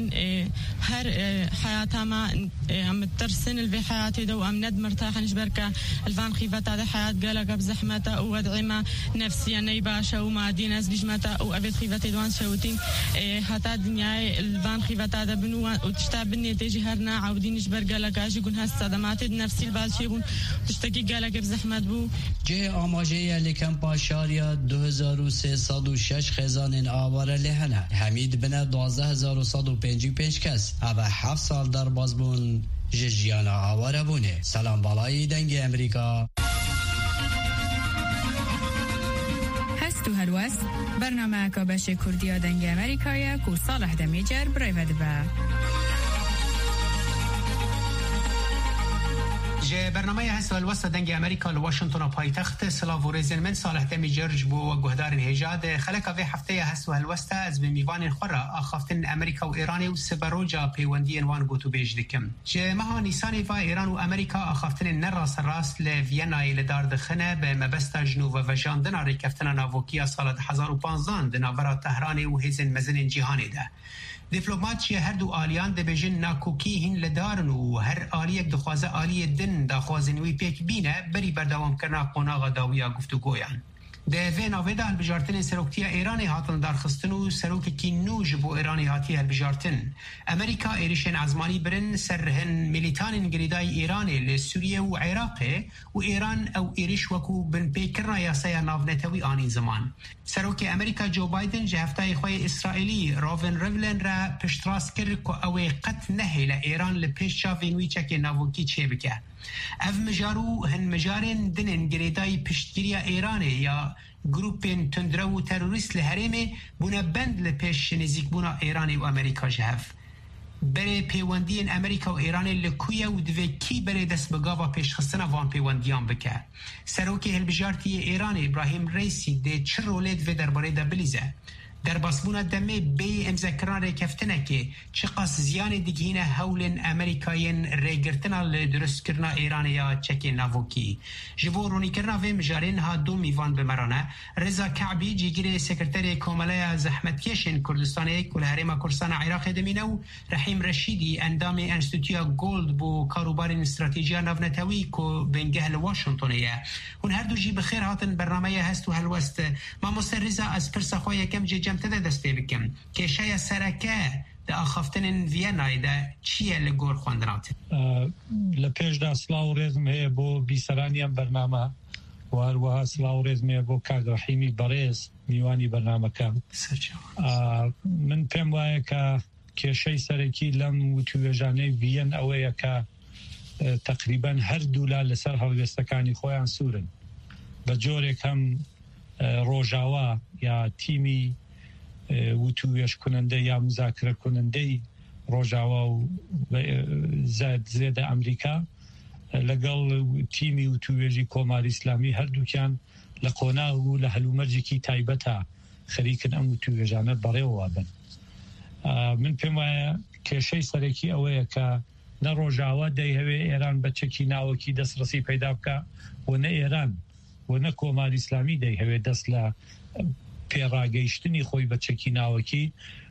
هر حياتها ما أم ترسن الفي حياتي دو أم ند مرتاح نجبرك الفان خيفة هذا حياة قالك بزحمته وودعمة نفسيا نيباشة وما ديناس بجمته وأبد خيفة دوان شوتين هتا الدنيا الفان خيفة هذا بنو وتشتابني تيجي هرنا عودين نجبر قالك أجي يقول هالصدمات النفسي البالشيغون تشتكي قالك بزحمة بو جه آماجه لکم پاشاریا 2306 خزان آواره لهنه حمید بنه 12155 کس اوه 7 سال در بازبون جیانا آواره بونه. سلام بالای دنگ امریکا هستو هلوست برنامه کابش کردیا دنگ امریکای کو صالح دمیجر برایود با جه برنامه هست الوسط دنگ امریکا لواشنطن پایتخت سلاو و رزن من صالح دمی جرج بو گهدار هجاد خلقا في هفته هست الوسط از بمیوان خورا آخافتن امریکا و ایران و سبروجا پیوندی انوان گوتو بیج دکم جه مها نیسانی و ایران و امریکا آخافتن نراس راست لوینا لدار دخنه به مبستا جنوب و وجاندن ریکفتن ناوکیا سال 2015 دنابرا تهران و هزن مزن جهانی ده دیپلماتچی هر دو آلیان ده بجن ناکوکی هین لدارن و هر آلیک دخوازه آلی دن دخوازنوی پیک بینه بری بردوام کرنا قناغ داویا گفتگویان. ده وینا ویدا هلبجارتن سروکتی ایرانی هاتن درخستن و سروک کی نوج بو ایرانی هاتی هلبجارتن. امریکا ایریشن ازمانی برن سرهن ملیتان انگریدای ایرانی لسوریه و عراقه و ایران او ایریش وکو بن پیکرنا یاسای ناونتوی آنین زمان. سروک امریکا جو بایدن جهفتای خواه اسرائیلی راون ریولن را پشتراس کرد که اوی قط نهی لإیران لپیش چاوینوی چک ناوکی چه بکه. اف مجارو هن مجارن دنن گریدای پشتگیری ایرانه یا گروپین تندرو و تروریست لحرمه بونا بند لپیش نزیک بونا ایرانی و امریکا جهف. بره پیوندین امریکا و ایران لکویا و دوی کی بره دست بگاوا پیش خستن وان پیوندیان بکه. سروکی هلبجارتی ایران ابراهیم ریسی ده چه رولید و درباره ده بلیزه. در باسبونا دمه بی امزکران ریکفتنه که چه قاس زیان دیگهینه هولن امریکایین ریگرتنا لدرست کرنا ایران یا چک ناوکی. جبو رونی کرنا و مجارین ها دو میوان بمرانه رضا کعبی جیگیر سکرتر کومله زحمتکشن کردستانه کل هرم کردستان عراق دمینو رحیم رشیدی اندام انستیتویا گولد بو کاروبار استراتژی ناونتوی کو بنگه واشنطنیه. هون هر دو جی بخیر هاتن برنامه هست و هلوست ما مستر رضا از پرسخوی کم جم تده دسته بکم که شاید سرکه ده آخافتن وینای ده چیه لگور خواندنات لپیش ده سلاو رزم هی بو بیسرانیم برنامه و هروها سلاو رزم هی بو کارد رحیمی بریز میوانی برنامه کم من پیم وایه که شای سرکی لم و تویجانه وین اوه که تقریبا هر دولا لسر هلوستکانی خویان سورن بجوره کم روجاوا یا تیمی وتویش کننده یا مذاکره کننده روجاوا و زید امریکا لگل تیمی وتویجی کمار اسلامی هر دوکان لقونا و لهلومرجی کی تایبتا خریکن ام وتویجانه برای وابن من پیما که شی سرکی اوه که نه روجاوا دی هوی ایران بچکی ناوکی دست رسی پیدا بکا و نه ایران و نه کمار اسلامی دی هوی دست ل پیراگەیشتنی خۆی بە چەکی ناوەکی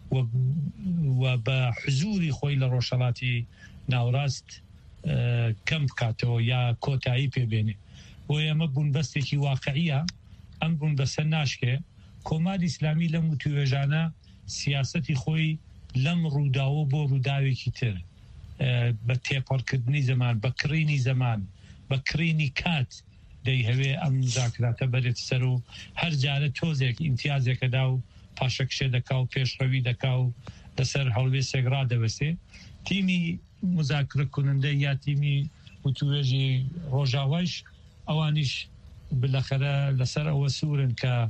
و بە حزوری خۆی لە ڕۆژهەڵاتی ناوڕاست کەم بکاتەوە یا کۆتایی پێبێنێ بۆ ئێمە بوونبەستێکی واقعیە ئەم بوونبەستە ناشکێ کۆمار ئیسلامی لەم وتوێژانە سیاسەتی خۆی لەم ڕووداوە بۆ ڕووداوێکی تر بە تێپەڕکردنی زەمان بە کڕینی زەمان بە کڕینی کات دی هوی ام مذاکرات برد سر و هر جاره توزیک امتیازی که داو پاشکشه دکاو پیشروی دکاو دسر حلوی سگرا دوسته تیمی مذاکره کننده یا تیمی متوجه روجاوش اوانیش بالاخره لسر او سورن که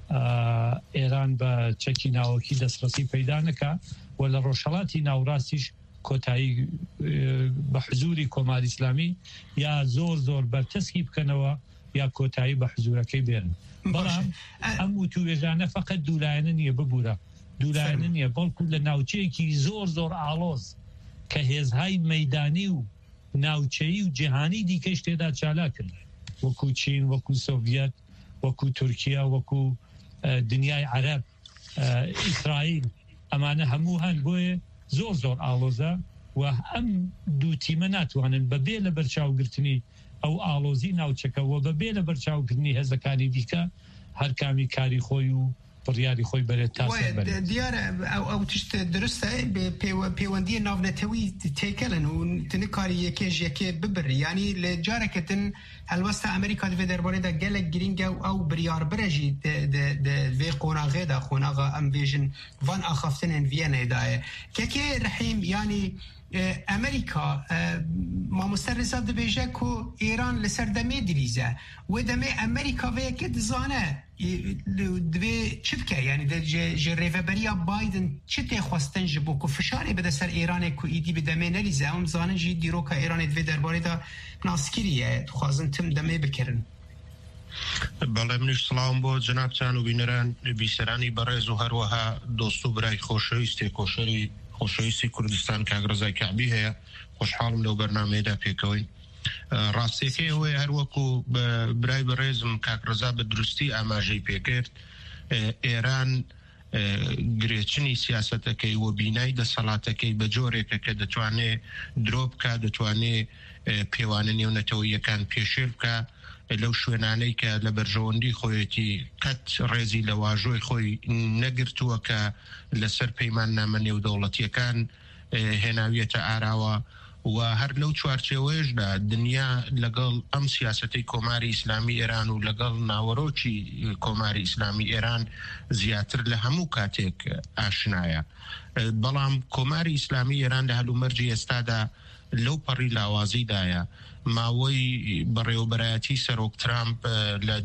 ایران با چکی ناوکی دسترسی پیدا نکا ولی روشلاتی ناوراستیش کۆتایی بە حزوری کۆمار ئیسلامی یا زۆر بەرتەسکی بکەنەوە یا کۆتایی بە حزورەکەی بێرن بەڵام ئەم وتوێژانە فقط دوولایەنە نییە ببوورە دوولایەنە نییە بەڵکو لە ناوچەیەکی زۆر ئاڵۆز کە هێزهای مەیدانی و ناوچەیی و جیهانی دیکەش تێدا چالا کرد وەکو چین وەکو سۆڤیەت وەکو تورکیا وەکو دنیای عەرەب ئیسرائیل ئەمانە هەموو هەن بۆیە زۆر ئاڵۆزە و ئەم دوو تیمە ناتوانن بەبێ لە بەرچاوگرتنی ئەو ئاڵۆزی ناوچەکەەوە بەبێ لە بەرچاوکردنی هێزەکانی دیکە هەر کامی کاری خۆی و بڕیاری خۆی بەرێت تا دیارە ئەو تشت درستە پەیوەندی ناونەتەوی تێکەلن و تنکاری یەکێژ یەکێ ببر ینی لە جارێکتن هەلوەستە ئەمریکا دوێ دەربارەیدا گەلێک گرینگە و ئەو بریار برەژی vê qonaxêda qonaxa em bêjin van axaftinên Vîyenêdayê kekê rehîm yanî Amerika mamoste Reza dibêje ku Îran li ser demê dilîze wê demê Amerika vêyekê dizane divê çi bike yanî ji rêveberiya Biden çi tê xwestin ji bo ku fişarê bide ser Îranê ku îdî bi demê nelîze em zanin jî dîroka Îranê divê derbarê da naskiriye dixwazin tim demê bikirin. بەڵێ منیش سڵاوم بۆ جەنابتان و بینەران بیسەرانی بەڕێز و هەروەها دۆست و برای خۆشەویستی کۆشەری خۆشەویستی کوردستان کاگرەزای کعبی هەیە خۆشحاڵم لەو بەرنامەیەدا پێکەوەی ڕاستیەکەی ئەوەیە هەروەکو برای بەڕێزم کاگرەزا بە دروستی ئاماژەی پێکرد ئێران گرێچنی سیاسەتەکەی و بینای دەسەڵاتەکەی بە جۆرێکە کە دەتوانێت درۆ بکە دەتوانێت پێوانە نێونەتەوەیەکان پێشێل بکە لەو شوێنانەی کە لە بەرژەوەندی خۆیەتی قەت ڕێزی لە واژۆی خۆی نەگرتووە کە لەسەر پەیمان نامە نێودەوڵەتیەکان هێناویەتە ئاراوە و هەر لەو چوارچێوەیەشدا دنیا لەگەڵ ئەم سیاسەتەی کۆماری ئیسلامی ئێران و لەگەڵ ناوەڕۆکی کۆماری ئیسلامی ئێران زیاتر لە هەموو کاتێک ئاشنایە بەڵام کۆماری ئیسلامی ئێران لە هەلومەرجی ئێستادا لەو پەڕی لاوازیدایە ماوەی بەڕێوەبەرایەتی سەرۆک ترامپ لە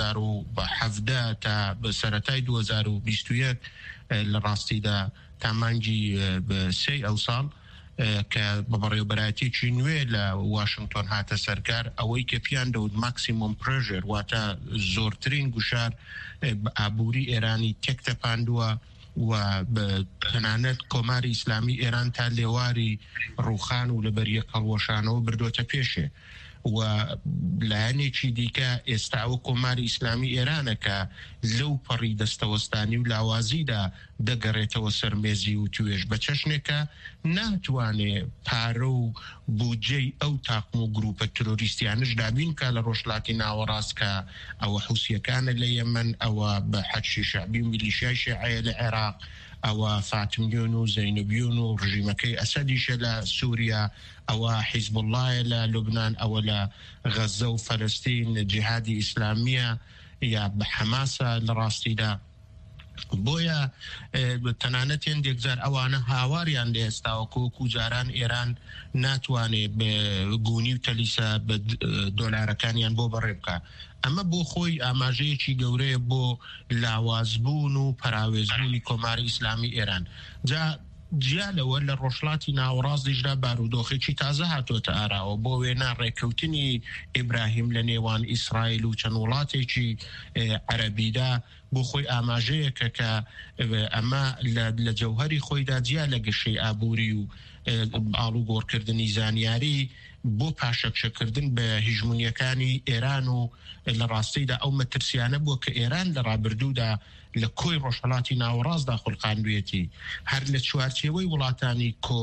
2017 تا سەرەتای 2021 لە ڕاستیدا تا مانگی 3 ئەو ساڵ کە بە بەڕێوەبەرایەتێکی نوێ لە واشنگتۆن هاتە سەرکار ئەوەی کە پیان دەوت ماکسیمۆم پرژر واتە زۆرترین گوشار ئابووری ئێرانی تێکتەپاندووە و تەنانەت کۆماری ئیسلامی ئێران تا لێواری ڕووخان و لەبەریە هەڵوەشانەوە بردوۆتە پێشێ و لایەنێکی دیکە ئێستا ئەو کۆماری ئیسلامی ئێرانە کە لەو پەڕی دەستەوەستانی و لاوازیدا دەگەڕێتەوە سەرمێزی و توێژ بە چەشنێکە ناتوانێ پارە و بودجەی ئەو تاقم و گروپە ترۆریستیانش دابین کە لە ڕۆژلاتی ناوەڕاست کە ئەوە حوسیەکانە لە یەمەن ئەوە بە حەجی شەعبی و میلیشیای شیعەیە لە عێراق ئەوە فاتمیۆن و زەینەبیۆن و ڕژیمەکەی ئەسەدیشە لە سووریا ئەوە حیزب اللهە لە لوبنان ئەوە لە غەزە و فەلەستین جیهادی ئیسلامیە یا بە حەماسە لە ڕاستیدا بۆیە تەنانەت هێندێکجار ئەوانە هاواریان لە ئێستاوەکو جاران ئێران ناتوانێت بە گونی و تەلیسە بە دۆلارەکانیان بۆ بەڕێ بکە ئەمە بۆ خۆی ئاماژەیەکی گەورەیە بۆ لاوازبوون و پەراوێزبوونی کۆماری ئیسلامی ئێران جیا لەوە لە ڕۆژڵاتی ناوەڕاستیشدا بارودۆخێکی تازە هاتۆتە ئاراوە بۆ وێنە ڕێککەوتنی ئیبراهیم لە نێوان ئیسرائیل و چەند وڵاتێکی عەرەبیدا بۆ خۆی ئاماژەیەکە کە ئەمە لە جەوهەری خۆیدا جیا لە گەشەی ئابووری و ئاڵوگۆڕکردنی زانیاری بۆ پاشەکشەکردن بە هیژمونیەکانی ئێران و لە ڕاستیدا ئەو مەترسیانە بووە کە ئێران لە ڕابردوودا لە کۆی ڕۆژهەڵاتی ناوەڕاستدا خوڵقاندوێتی هەر لە چوارچێوەی وڵاتانی کۆ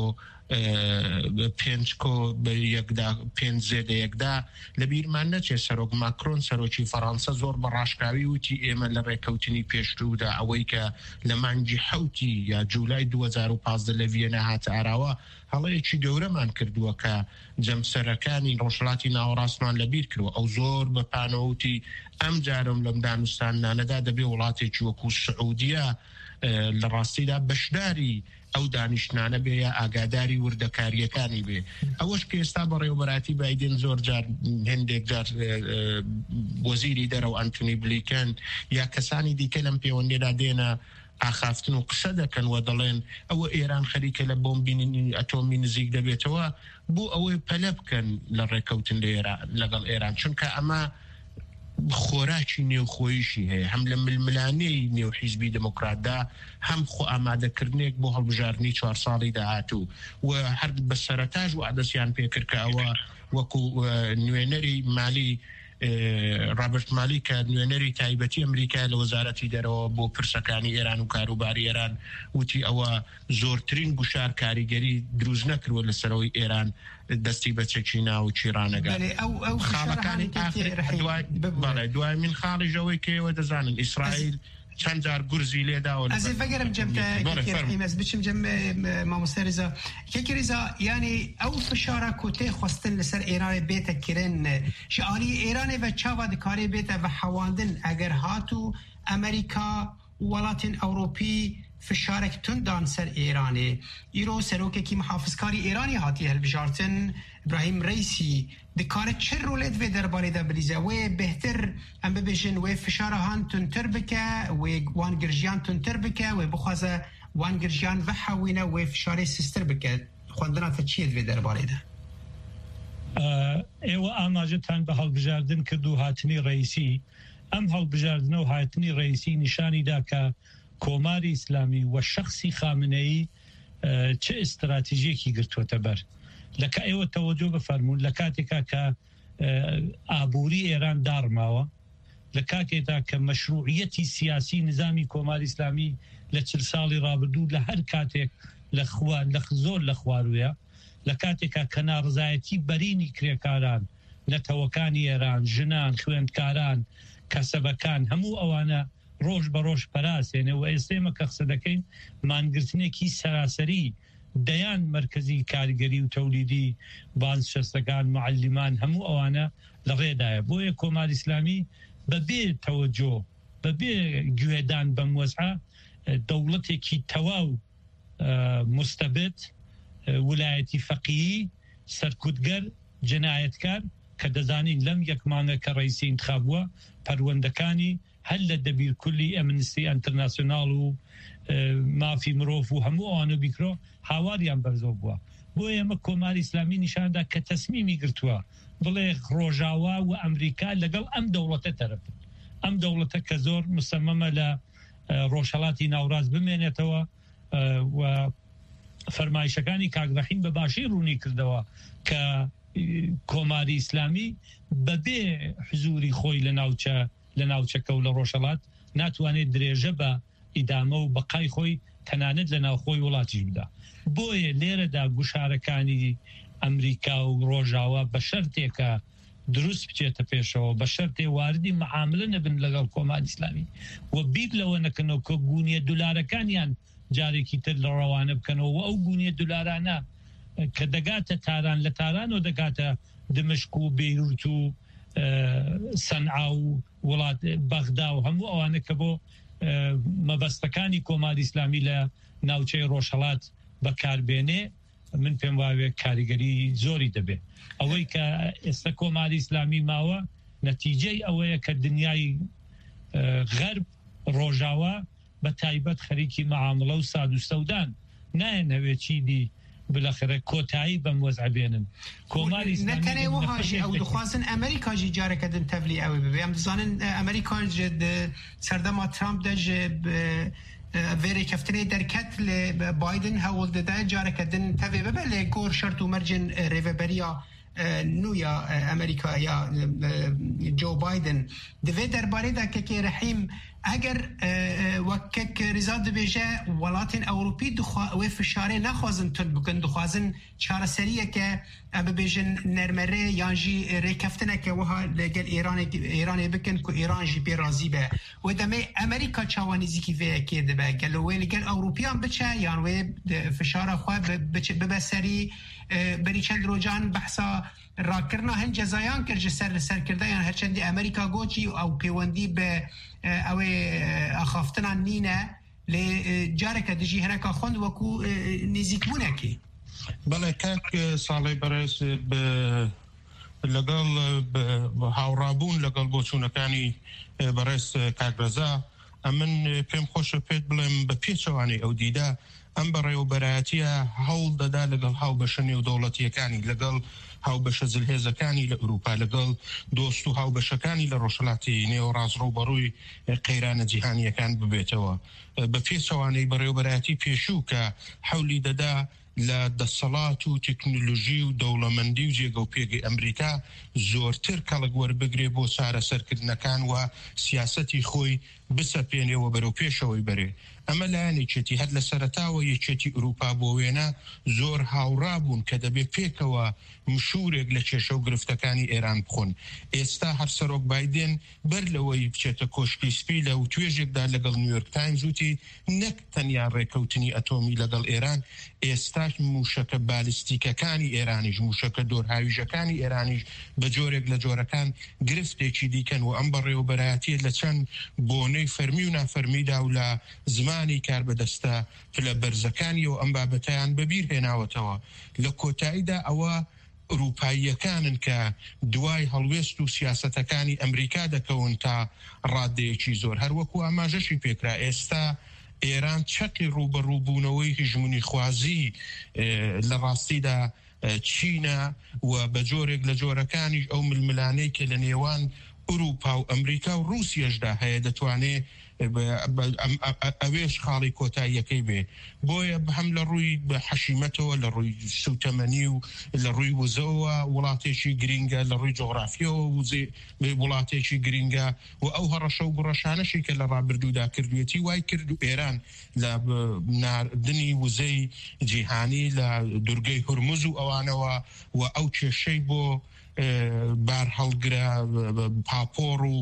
پێنج کۆ پێنج زێدە یەکدا لە بیرمان نەچێت سەرۆک ماکرۆن سەرۆکی فەڕەنسا زۆر بە ڕاشکاوی وتی ئێمە لە ڕێکەوتنی پێشتروودا ئەوەی کە لە مانگی حەوتی یا جوولای 2015 لە ڤیێنە هاتە ئاراوە هەڵەیەکی گەورەمان کردووە کە جەمسەرەکانی ڕۆژهەڵاتی ناوەڕاستمان لەبیر کردووە ئەو زۆر بەپانەوتی ئەم جارم لەم دانوستانانەدا دەبێ وڵاتێکی وەکو سعودیە لە ڕاستیدا بەشداری ئەو دانیشتانە بێ یا ئاگاداری وردەکاریەکانی بێ ئەوەش کە ئێستا بەڕێوەبەراتی بایدن زۆر جار هەندێک جار وەزیری دەرەوە ئەنتونی بلیکەن یا کەسانی دیکە لەم پەیوەندیدا دێنە ئاخافتن و قسە دەکەن و دەڵێن ئەوە ئێران خەریکە لە بۆمبینی ئەتۆمی نزیک دەبێتەوە بۆ ئەوەی پەلە بکەن لە ڕێکەوتن لەگەڵ ئێران چونکە ئەمە خۆراکی نێوخۆیشی هەیە هەم لە ململانەی نێوحیزبی دموکراتدا هەم خۆ ئامادەکردنێک بۆ هەڵبژاردننی 4 ساڵی داهاتوو و هەر بە سەرەتاژ و عادەسیان پێکرد کە ئەوە وەکو نوێنەری مالی رابرت مالی کە نوێنەری تایبەتی ئەمریکا لە وەزارەتی دەرەوە بۆ پرسەکانی ئێران و کاروباری ئێران وتی ئەوە زۆرترین گوشار کاریگەری دروست نەکردووە لەسەرەوەی ئێران دەستی بە چەکینا و چیرانەگا خاڵەکانی دوای من خاڵیژەوەی کەوە دەزانن ئیسرائیل چند جار گرزی لێداوە ئەزێ بەگەرم جەمتەمەز بچم جەم مامۆستا ریزا کێکی ریزا یعنی ئەو فشارە کۆتێ خواستن لەسەر ئێرانێ بێتە کرێن شعاری ئێرانێ بە چاوا دکارێ بێتە بە حەواندن ئەگەر هاتو ئەمریکا وڵاتین ئەوروپی فشارێک توندان سەر ئێرانێ ئیرۆ سەرۆکێکی محافظکاری ئێرانی هاتی هەلبژارتن إبراهيم رئيسي دكارت شر ولد في درباري دا بليزا وي بهتر ام ببيجن وي فشارة هان تنتر بكا وي وان قرجيان تنتر بكا وي بخوازا وان قرجيان وحاوينا وي فشاري سستر بكا خواندنا تشيد في درباري دا ايوه اماجتان بحال بجاردن كدو هاتني رئيسي ام هال بجاردنو هاتني رئيسي نشاني داكا كوماري اسلامي والشخصي خامنئي چه استراتيجيكي قرتو تبر لکه ایو توجه بفرمون لکاتێکا کە ئابووری ئێران دارماوە لکاتێکا کە مەشروعیەتی سیاسی نظامی کۆماری ئیسلامی لە 40 ساڵی ڕابردوو لە هەر کاتێک زۆر لە خوارویە لکاتێکا کە ناڕزایەتی بەرینی کرێکاران نەتەوەکانی ئێران ژنان خوێندکاران کەسەبەکان هەموو ئەوانە ڕۆژ بە ڕۆژ پەراسێنێ و ئێستێمە کە قسە دەکەین مانگرتنێکی سەراسەری دەیان مرکزی کارگەری و تەولیدی بانسشەستەکان معلمان هەموو ئەوانە لە ڕێدایە بۆیە کۆماری ئیسلامی بەبێ تەوەجۆ بەبێ گوێدان بەم وەزعە دەوڵەتێکی تەواو مستەبد ویلایەتی فەقیهی سەرکوتگەر جەنایەتکار کە دەزانین لەم یەک مانگە کە ڕئیسی انتخاب بووە پەروەندەکانی هەر لە دەبیرکولی ئەمنستی ئەنتەرناسیۆناڵ و مافی مرۆڤ و هەموو ئەوانە بیکرۆ هاواریان بەرزۆ بووە بۆ ئێمە کۆماری ئیسلامی نیشاندا کە تەسمیمی گرتووە بڵێ ڕۆژاوا و ئەمریکا لەگەڵ ئەم دەوڵەتە تەرەفن ئەم دەوڵەتە کە زۆر مسەمەمە لە ڕۆژهەڵاتی ناوڕاست بمێنێتەوە و فەرمایشەکانی کاگڕەحیم بە باشی ڕوونی کردەوە کە کۆماری ئیسلامی بەبێ حزوری خۆی لە ناوچەکە و لە ڕۆژهەڵات ناتوانێت درێژە بە ئیدامە و بەقای خۆی تەنانەت لە ناوخۆی وڵاتیش بدا بۆیە لێرەدا گوشارەکانی ئەمریکا و ڕۆژاوا بە شەرتێکە دروست بچێتە پێشەوە بە شەرتێ واردی معاملە نەبن لەگەڵ کۆماری ئیسلامی و بیر لەوە نەکەنەوە کە گونیە دولارەکانیان جارێکی تر لە ڕەوانە بکەنەوە و ئەو گونیە دولارانە کە دەگاتە تاران لە تارانەوە دەگاتە دمشق و بەیروت و سەنعا و وڵات بەغدا و هەموو ئەوانە کە بۆ مەبەستەکانی کۆماری ئیسلامی لە ناوچەی ڕۆژهەڵات بەکاربێنێ من پێم وایە کاریگەری زۆری دەبێت ئەوەی کە ئێستا کۆماری ئیسلامی ماوە نەتیجەی ئەوەیە کە دنیای غەرب ڕۆژاوا بە تایبەت خەریکی معاملە و ساد و سەودان نایەنەوێت چیدی بالاخره کۆتایی بەم وەزع بێنن کۆماری ئیسلامی نەتەنێ وەهاژی ئەو دخوازن ئەمریکاژی جارەکەدن تەبلی ئەوێ ببێ ئەم دەزانن ئەمریکا سەردەما ترامپ دەژ vêrêkeftinê derket lê Biden hewl dide carekedin tevê bibe lê gor şert û mercên rêveberiya nû ya Amerîka ya Joe Biden divê derbarê de kekê rehîm eger wekek rêza dibêje welatên Ewropî wê fişarê nexwazin tund bikin dixwazin çareseriyeke em bibêjin nermerê yan jî rêkeftineke wiha legel Îranê bikin ku Îran jî pê razî be wê demê Amerîka çawa nêzîkî vê yekê dibe gelo wê li gel Ewropiyan biçe yan wê fişara xwe bibe serî berî çend rojan behsa rakirina hin cezayan kir ji ser li serkirde yan herçendî Amerîka goçî ew pêwendî be ew ê axaftinan nîne lê careke dijî hineka xwend wekû nêzîkbûnekê بەڵێ کاک ساڵی بەڕێز لەگەڵ هاوڕابوون لەگەڵ بۆچوونەکانی بەڕێز کاکرەزا ئەمن پێم خۆشە پێت بڵێم بە پێچەوانەی ئەو دیدا ئەم بەڕێوەبەرایەتیە هەوڵ دەدا لەگەڵ هاوبەشە نێودەوڵەتیەکانی لەگەڵ هاوبەشە جلهێزەکانی لە ئوروپا لەگەڵ دۆست و هاوبەشەکانی لە ڕۆژهەڵاتی نێوەڕاست ڕوبەڕووی قەیرانە جیهانیەکان ببێتەوە بە پێچەوانەی بەڕێوەبەرایەتی پێشوو کە حەولی دەدا لە دەسەڵات و تکنۆلۆژی و دەوڵەمەندی و جێگە و پێگەی ئەمریکا زۆرتر کەڵک وەربگرێ بۆ چارەسەرکردنەکان و سیاسەتی خۆی بسەپێنێەوە بەرەو پێشەوەی بەرێ ئەمە لایەنێکێتی هەر لە سەرەتاوە یەکێتی ئوروپا بۆ وێنە زۆر هاوڕابوون کە دەبێت پێکەوە مشورێک لە کێشە و گرفتەکانی ئێران بخۆن ئێستا هەر سەرۆک بایدن بەر لەوەی بچێتە کۆشکی سپی لە و توێژێکدا لەگەڵ نیویۆرک تایمز وتی نەک تەنیا ڕێکەوتنی ئەتۆمی لەگەڵ ئێران ئێستاش موشەکە بالیستیکەکانی ئێرانیش موشەکە دۆرهاویژەکانی ئێرانیش بە جۆرێک لە جۆرەکان گرفتێکی دیکەن و ئەم بەڕێوەبەرایەتیە لە چەند بۆنەی فەرمی و نافەرمیدا و لە زمانی کار بەدەستە لە بەرزەکانی و ئەم بابەتیان بەبیر هێناوەتەوە لە کۆتاییدا ئەوە ئوروپاییەکانن کە دوای هەڵوێست و سیاسەتەکانی ئەمریکا دەکەون تا ڕادەیەکی زۆر هەروەکو ئاماژەشی پێکرا ئێستا ئێران چەقی ڕوبەڕووبوونەوەی هژمونی خوازی لە ڕاستیدا چینە و بە جۆرێک لە جۆرەکانی ئەو ململانەی کە لە نێوان ئوروپا و ئەمریکا و رووسیەشدا هەیە دەتوانێت ئەوێش خاڵی کۆتاییەکەی بێ بۆیە هەم لە ڕووی بە حەشیمەتەوە لە ڕووی سوتەمەنی و لە ڕووی وزەوە وڵاتێکی گرینگە لە ڕووی جۆغرافیەوە وڵاتێکی گرینگە و ئەو هەڕەشە و گوڕەشانەشی کە لە ڕابردوودا کردوێتی وای کرد و ئێران لە ناردنی وزەی جیهانی لە دورگەی هورموز و ئەوانەوە و ئەو کێشەی بۆ بار هەڵگرە پاپۆڕ و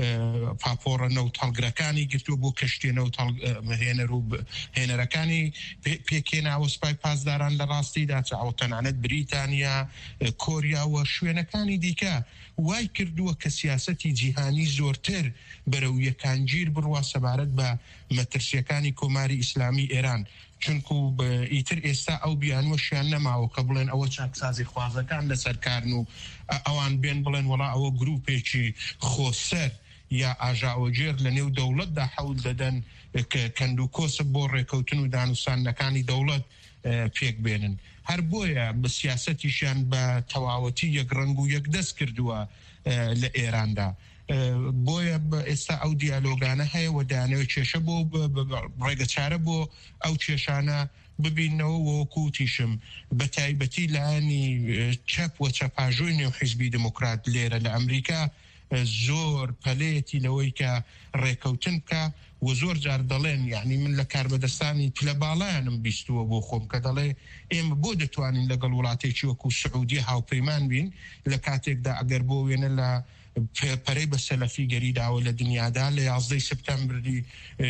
پاپۆڕە نەوت هەڵگرەکانی گرتووە بۆ کەشتێ نەوت هێنەر و هێنەرەکانی پێکێناوە سوپای پاسداران لە ڕاستیدا چاوە تەنانەت بریتانیا کۆریا و شوێنەکانی دیکە وای کردووە کە سیاسەتی جیهانی زۆرتر بەرەو یەکانگیر بڕوا سەبارەت بە مەترسیەکانی کۆماری ئیسلامی ئێران چونکو ئیتر ئێستا ئەو بیانوەشیان نەماوە کە بڵێن ئەوە چاکسازی خوازەکان لەسەرکارن و ئەوان بێن بڵێن وڵا ئەوە گروپێکی خۆسەر یا ئاژاوەجێر لە نێو دەوڵەتدا حەول دەدەن کەندوکۆسە بۆ ڕێکەوتن و دانووسانەکانی دەوڵەت پێک بێنن هەر بۆیە بە سیاسەتیشیان بە تەواوەتی یەک ڕەنگ و یەک دەست کردووە لە ئێراندا بۆیە ئێستا ئەو دیالۆگانە هەیە و دانەوە کێشە بۆ ڕێگە چارە بۆ ئەو کێشانە ببینەوە وەکوتیشم بە تایبەتی لایەنی چەپ و چەپاژۆی نێو حیزبی دموکرات لێرە لە ئەمریکا زۆر پەلەیەتی لەوەی کە ڕێکەوتن بکە و زۆر جار دەڵێن یعنی من لە کاربەدەستانی پلە باڵایانم بیستووە بۆ خۆم کە دەڵێ ئێمە بۆ دەتوانین لەگەڵ وڵاتێکی وەکو سعودی هاوپەیمان بین لە کاتێکدا ئەگەر بۆ وێنە لە پەرەی بە سەلەفی گەریداوە لە دنیادا لە 11 سپتەمبری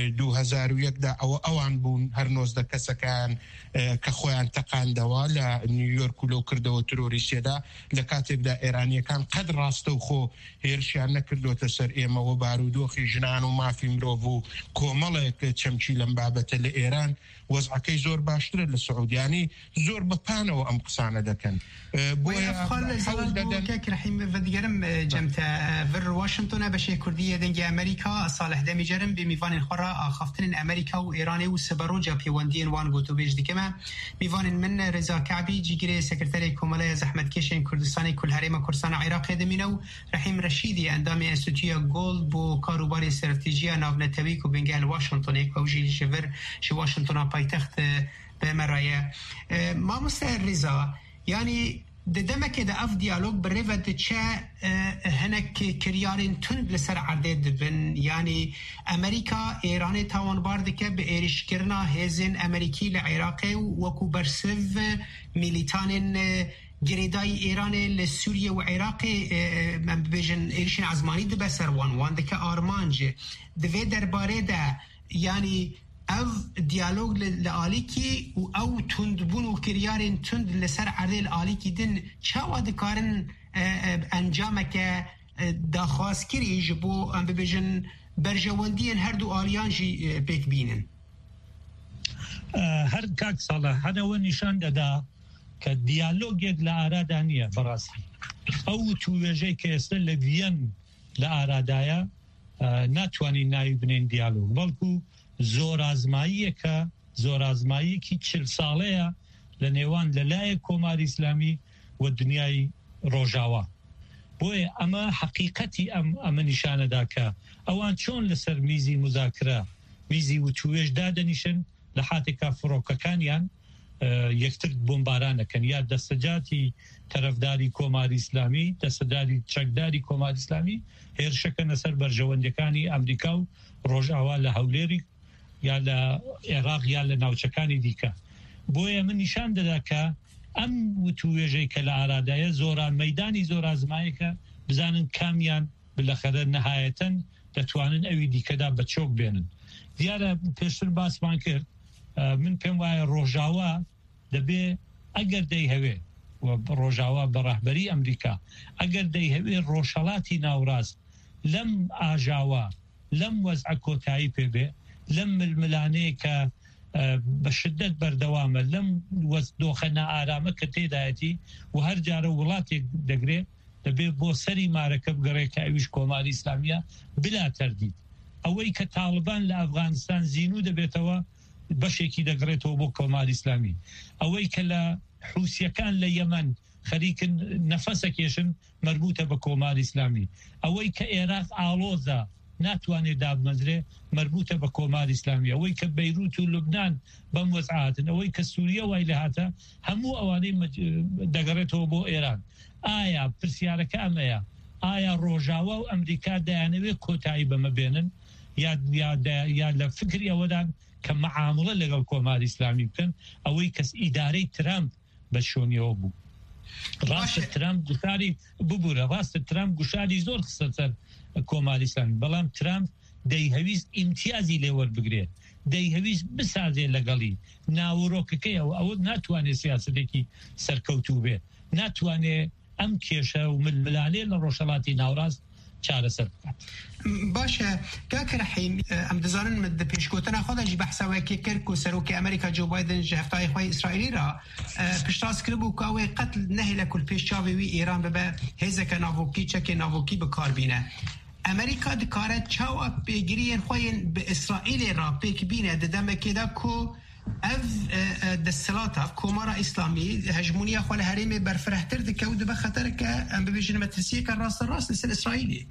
2001دا ئەوان بوون هەر 19 کەسەکان کە خۆیان تەقاندەوە لە نیویۆرک و لەو کردەوە ترۆریسیەدا لە کاتێکدا ئێرانیەکان قەد ڕاستە و خۆ هێرشیان نەکردوتە سەر ئێمەوە بارودۆخی ژنان و مافی مرۆڤ و کۆمەڵێک چەمچی لەم بابەتە لە ئێران وەزعەکەی زۆر باشترە لە سعودیانی زۆر بەپانەوە ئەم قسانە دەکەن دیگەرم جەمتە ڤر واشنتۆنە بەشێ کوردیە دەنگی ئەمریکا ساڵح دەمیجەرم بێ میوانên xwe re axaftinên ئەمریکا و ئێرانê û siberoca pêwendiyên wan gotûbêj dikeme میوانên min Reza Ka'bî cîgirê sekreterê Komeleya Zehmetkeşên Kurdistanê ku li Herêma Kurdistana Iraqê dimîne û Rahîm Reşîdî endamê Enstitûya Gold bû karûbarê stratêjiya navnetewî ku bingeh li Washingtonê ku ew jî ji vir ji Washingtona paytext bemeraye mamoste Reza yani د دمکه د اف دیالوگ بریو د چه هنک کریارین تون لسر عرده دبن یعنی امریکا ایران تاوان بارده که به ایرشکرنا هزین امریکی لعراق وکو برسف میلیتانین گریدای ایران لسوریه و عراق من ببیجن ایرشین عزمانی ده بسر وان ده که آرمانج دوی درباره ده یعنی او دیالوگ لآلیکی و او تندبون و کریارین تند لسر عرض آلیکی دن چاوا دکارن انجام که داخواست کری جبو ام ببیجن برجواندین هر دو آلیان جی پیک بینن هر کاک صالح هنو نشان دادا که دیالوگ یک لآرادانیه براستی او تویجه که است لوین لآرادایا ناتوانی نایبنین دیالوگ بلکو زۆر ئازماییەکی 40 ساڵەیە لە نێوان لەلایە کۆماری ئیسلامی و دنیای ڕۆژاوا بۆیە ئەمە حقیقەتی ئەمە نیشانەدا کە ئەوان چۆن لەسەر میزی مذاکرە میزی وتوێژ دادەنیشن لە حاتێکا فڕۆکەکانیان یەکتر بۆمبارانەکەن یا دەستەجاتی تەرەفداری کۆماری ئیسلامی دەستەداری چەکداری کۆماری ئیسلامی هێرشەکەنە سەر بەرژەوەندەکانی ئەمریکا و ڕۆژئاوا لە هەولێری یا لە عێراق یا لە ناوچەکانی دیکە بۆیە من نیشان دەدا کە ئەم وتوێژەی کە لە ئارادایە زۆران مەیدانی زۆر ئازمایەکە بزانن کامیان بلەخەرە نەهایەتەن دەتوانن ئەوی دیکەدا بە چۆک بێنن دیارە پێشتر باسمان کرد من پێم وایە ڕۆژاوا دەبێ ئەگەر دەیهەوێ ڕۆژاوا بە ڕەهبەری ئەمریکا ئەگەر دەیهەوێ ڕۆژهەڵاتی ناوڕاست لەم ئاژاوە لەم وەزعە کۆتایی پێبێ لەم ململانەیە کە بە شدت بەردەوامە لەم دۆخە نائارامە کە تێدایەتی و هەر جارە وڵاتێک دەگرێت دەبێت بۆ سەری مارەکە بگەڕێت کە ئەویش کۆماری ئیسلامیە بلا تەردید ئەوەی کە تاڵبان لە ئەفغانستان زیینوو دەبێتەوە بەشێکی دەگرێتەوە بۆ کۆماری ئیسلامی ئەوەی کە لە حوسیەکان لە یەمەن خەریکن نەفەسەکێشن مربوطە بە کۆماری ئیسلامی ئەوەی کە عێراق ئاڵۆزە ناتوانێت دابمەزرێ مربوطە بە کۆماری ئیسلامی ئەوەی کە بەیروت و لوبنان بەم وەزعاتن ئەوەی کە سووریا وای لە هاتە هەموو ئەوانەی دەگەڕێتەوە بۆ ئێران ئایا پرسیارەکە ئەمەیە ئایا ڕۆژاوا و ئەمریکا دەیانەوێت کۆتایی بەمە بێنن یا لە فکری ئەوەدان کە مەعامڵە لەگەڵ کۆماری ئیسلامی بکەن ئەوەی کەس ئیدارەی ترامپ بە شۆنیەوە بوو ڕاستە ترامپ گوشاری ببوورە ڕاستە ترامپ گوشاری زۆر خستەر کۆماری ئیسلامی بەڵام ترامپ دەیهەویست ئیمتیازی لێوەربگرێت دەیهەویست بسازێ لەگەڵی ناوەڕۆکەکەیەوە ئەوە ناتوانێت سیاسەتێکی سەرکەوتوو بێت ناتوانێت ئەم کێشە و ململانێ لە ڕۆژهەڵاتی ناوڕاست چارەسەر بکات باشە کاکە رەحیم ئەم دەزانن دە پێشکۆتنە خۆداژی بەحساوەیەکی کرد و سەرۆکی ئەمریکا جو بایدن ji هەفتای خۆی ئیسرائیلی را پشتڕاست کردبوو کە ئەوەی قەتل نەهێلە کول پێش چاوێوی ئێران ببە هێزەکە ناوۆکی چەکێ ناوۆکی بەکاربینە ئەمریکا دکارێت چاوە پێگیریان خۆیان بە ئیسرائیلی را پێک بینە دەدەمەکێدا کۆ ئەv دەسەڵاتە کۆمارە ئیسلامی هەژمونیە خۆ لە هەرێمێ بەرفرەهتر دکەوت بە خەتەرەکە ئەم ببێژن مەترسیەکە ڕاستە ڕاست لەسەر ئیسرائیلی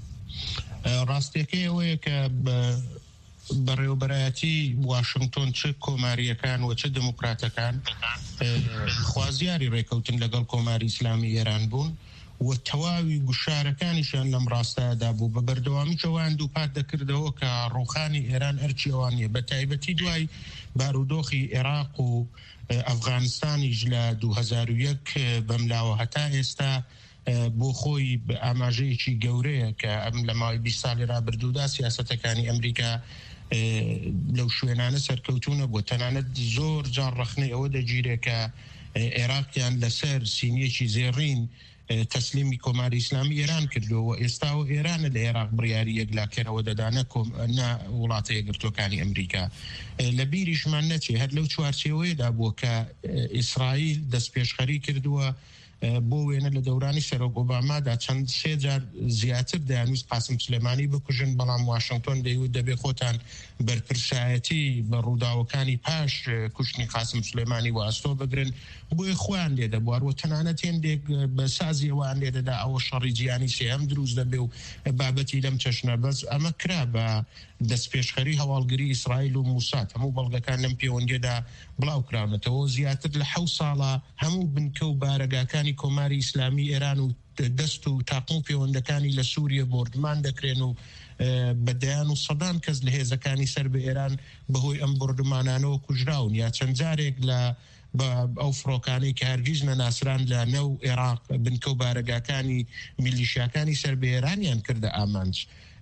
ڕاستیەکەی ئەوەیە کە بەڕێوەبەرایەتی واشنگتۆن چ کۆماریەکان و چ دموکراتەکان خوازیاری ڕێکەوتن لەگەڵ کۆماری ئیسلامی ئێران بوون و تەواوی گوشارەکانیشان لەم ڕاستەدا بوو بە بەردەوامی جوان دووپات دەکردەوە کە ڕوخانی ئێران ئەرچی ئەوانیە بە تایبەتی دوای بارودۆخی عێراق و ئەفغانستانیش لە 2001 بەملاوە هەتا ئێستا بۆ خۆی ئاماژەیەکی گەورەیە کە ئەم لە ماوەی 20 ساڵی ڕابردوودا سیاسەتەکانی ئەمریکا لەو شوێنانە سەرکەوتوونە بۆ تەنانەت زۆر جار ڕەخنەی ئەوە دەگیرێت کە عێراقیان لەسەر سینیەکی زێڕین تەسلیمی کۆماری ئیسلامی ئێران کردووە ئێستا و ئێرانە لە عێراق بڕیاری یەکلاکەرەوە دەدانە وڵاتە یەکگرتوەکانی ئەمریکا لە بیریشمان نەچێ هەر لەو چوارچێوەیەدا بووە کە ئیسرائیل دەست پێشخەری کردووە بۆ وێنە لە دەورانی سەرۆک ئۆبامادا چەند سێ جار زیاتر دەیانویست قاسم سلێمانی بکوژن بەڵام واشنگتۆن دەیوت دەبێ خۆتان بەرپرسایەتی بە ڕووداوەکانی پاش کوشتنی قاسم سلێمانی واستۆ بگرن بۆی خۆیان لێ دەبوارەوە تەنانەت هێندێک بە سازیەوەیان لێ دەدا ئەوە شەڕی جیهانی سێهەم دروست دەبێ و بابەتی لەم چەشنە بەس ئەمە کرا بە دەستپێشخەری هەواڵگری ئیسرائیل و موسات هەموو بەڵگەکان لەم پەیوەندیەدا بڵاو کراونەتەوە زیاتر لە 7 ساڵە هەموو بنکە و بارەگاکانی کۆماری ئیسلامی ئێران و دەست و تاقم پەیوەندەکانی لە سووریە بۆردمان دەکرێن و بەدەیان و سەدان کەس لە هێزەکانی سەر بە ئێران بەهۆی ئەم بۆردمانانەوە کوژراون یا چەند جارێک لە ئەو فڕۆکانەی کە هەرگیز نەناسران لە نەو عێراق بنکە و بارەگاکانی میلیشیاکانی سەر بە ئێرانیان کردە ئامانج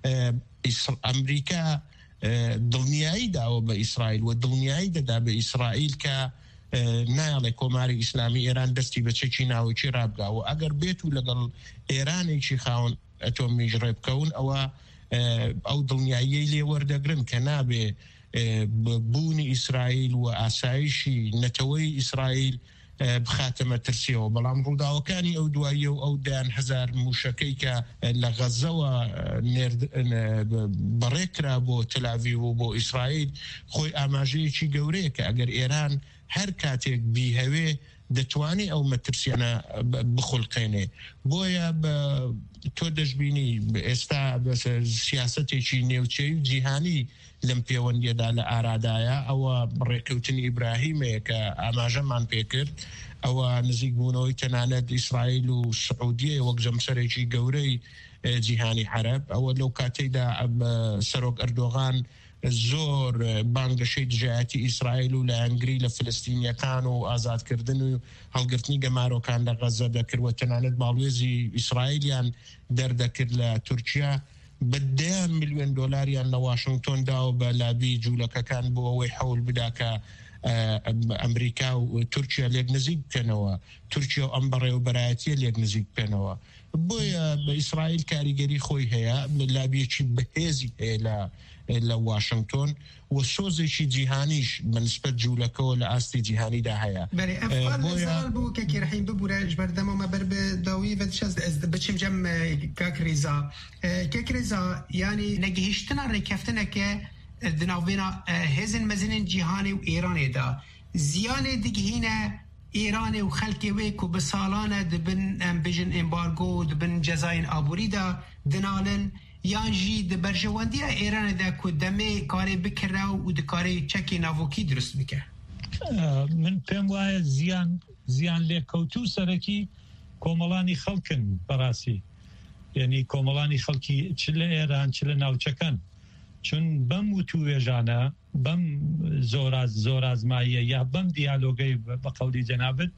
ئەمریکا دڵنیایی داوە بە ئیسرائیل و دڵنیایی دەدا بە ئیسرائیل کە نایڵێ کۆماری ئیسلامی ئێران دەستی بە چەکی ناوەکی ڕابگاوە ئەگەر بێت و لەگەڵ ئێرانێکی خاوەن ئەتۆمیش ڕێبکەون ئەوە ئەو دڵنیاییەی لێ وەردەگرن کە نابێ بوونی ئیسرائیل و ئاسایشی نەتەوەی ئیسرائیل بخاتەمە ترسیەوە بەڵام ڕووداوەکانی ئەو دواییە و ئەو دایان هزار موشەکەی کە لە غەزەوە بەڕێکرا بۆ تەلاڤیڤ و بۆ ئیسرائیل خۆی ئاماژەیەکی گەورەیە کە ئەگەر ئێران هەر کاتێک بیهەوێ دەتوانێ ئەو مەترسیانە بخڵقێنێ. بۆیە تۆ دەشبینی ئێستا سیاسەتێکی نێوچەی و جیهانی لەم پەیوەندیەدا لە ئارادایە. ئەوە ڕێکەوتنی ئیبراهیمەیە کە ئاماژەمان پێکرد، ئەوە نزیک بوونەوەی تەنانەت ئیسرائیل و سعودیە وەک جەمسەرێکی گەورەی جیهانی عەرەب. ئەوە لەو کاتەیدا سەرۆک ئەردۆغان زۆر بانگەشەی دژایەتی ئیسرائیل و لایەنگری لە فلستینیەکان و ئازادکردن و هەڵگرتنی گەمارۆکان لە غەزە دەکردوە، تەنانەت باڵێزی ئیسرائیلیان دەردەکرد لە تورکیا، بە 10 ملیۆن دۆلاریان لە واشنگتۆندا و بە لابی جوولەکەکان بۆ ئەوەی حەول بدا کە ئەمریکا و تورکیا لێک نزیک بکەنەوە، تورکیا و ئەم بەڕێوەبەرایەتیە لێک نزیک بکەنەوە. بۆیە بە ئیسرائیل کاریگەری خۆی هەیە، لابیەکی بەهێزی هەیە لە واشنگتۆن و سۆزێکی جیهانیش بەنسبەت جوولەکەەوە لە ئاستی جیهانیدا هەیە. بوو کە کێرەحیم ببوورە بەردەمەمە بەر بەداوی بچیم جەم کاکریزا کێکریزا ینی نەگەهیشتنە ڕێکەفتنەکە دناوێنە هێزن مەزنên جیهانی و ئێرانێدا زیانێ دیگهینە ئێرانê و xelkê wê ku bi salan e dibin em bijin embargo dibin cezayên aborî da dinalin yan jî di berjewendiya Êranê de ku demê karê bikire û dikarê çekê navokî durist bike. من پێم وایە زیان لێکەوتوو سەرەکی کۆمەڵانی خەڵکن بەڕاستی، یعنی کۆمەڵانی خەڵکی چ لە ئێران چ لە ناوچەکان، چون بەم وتوێژانە بەم زۆر ئازماییە یا بەم دیالۆگەی بە قەولی جەنابەت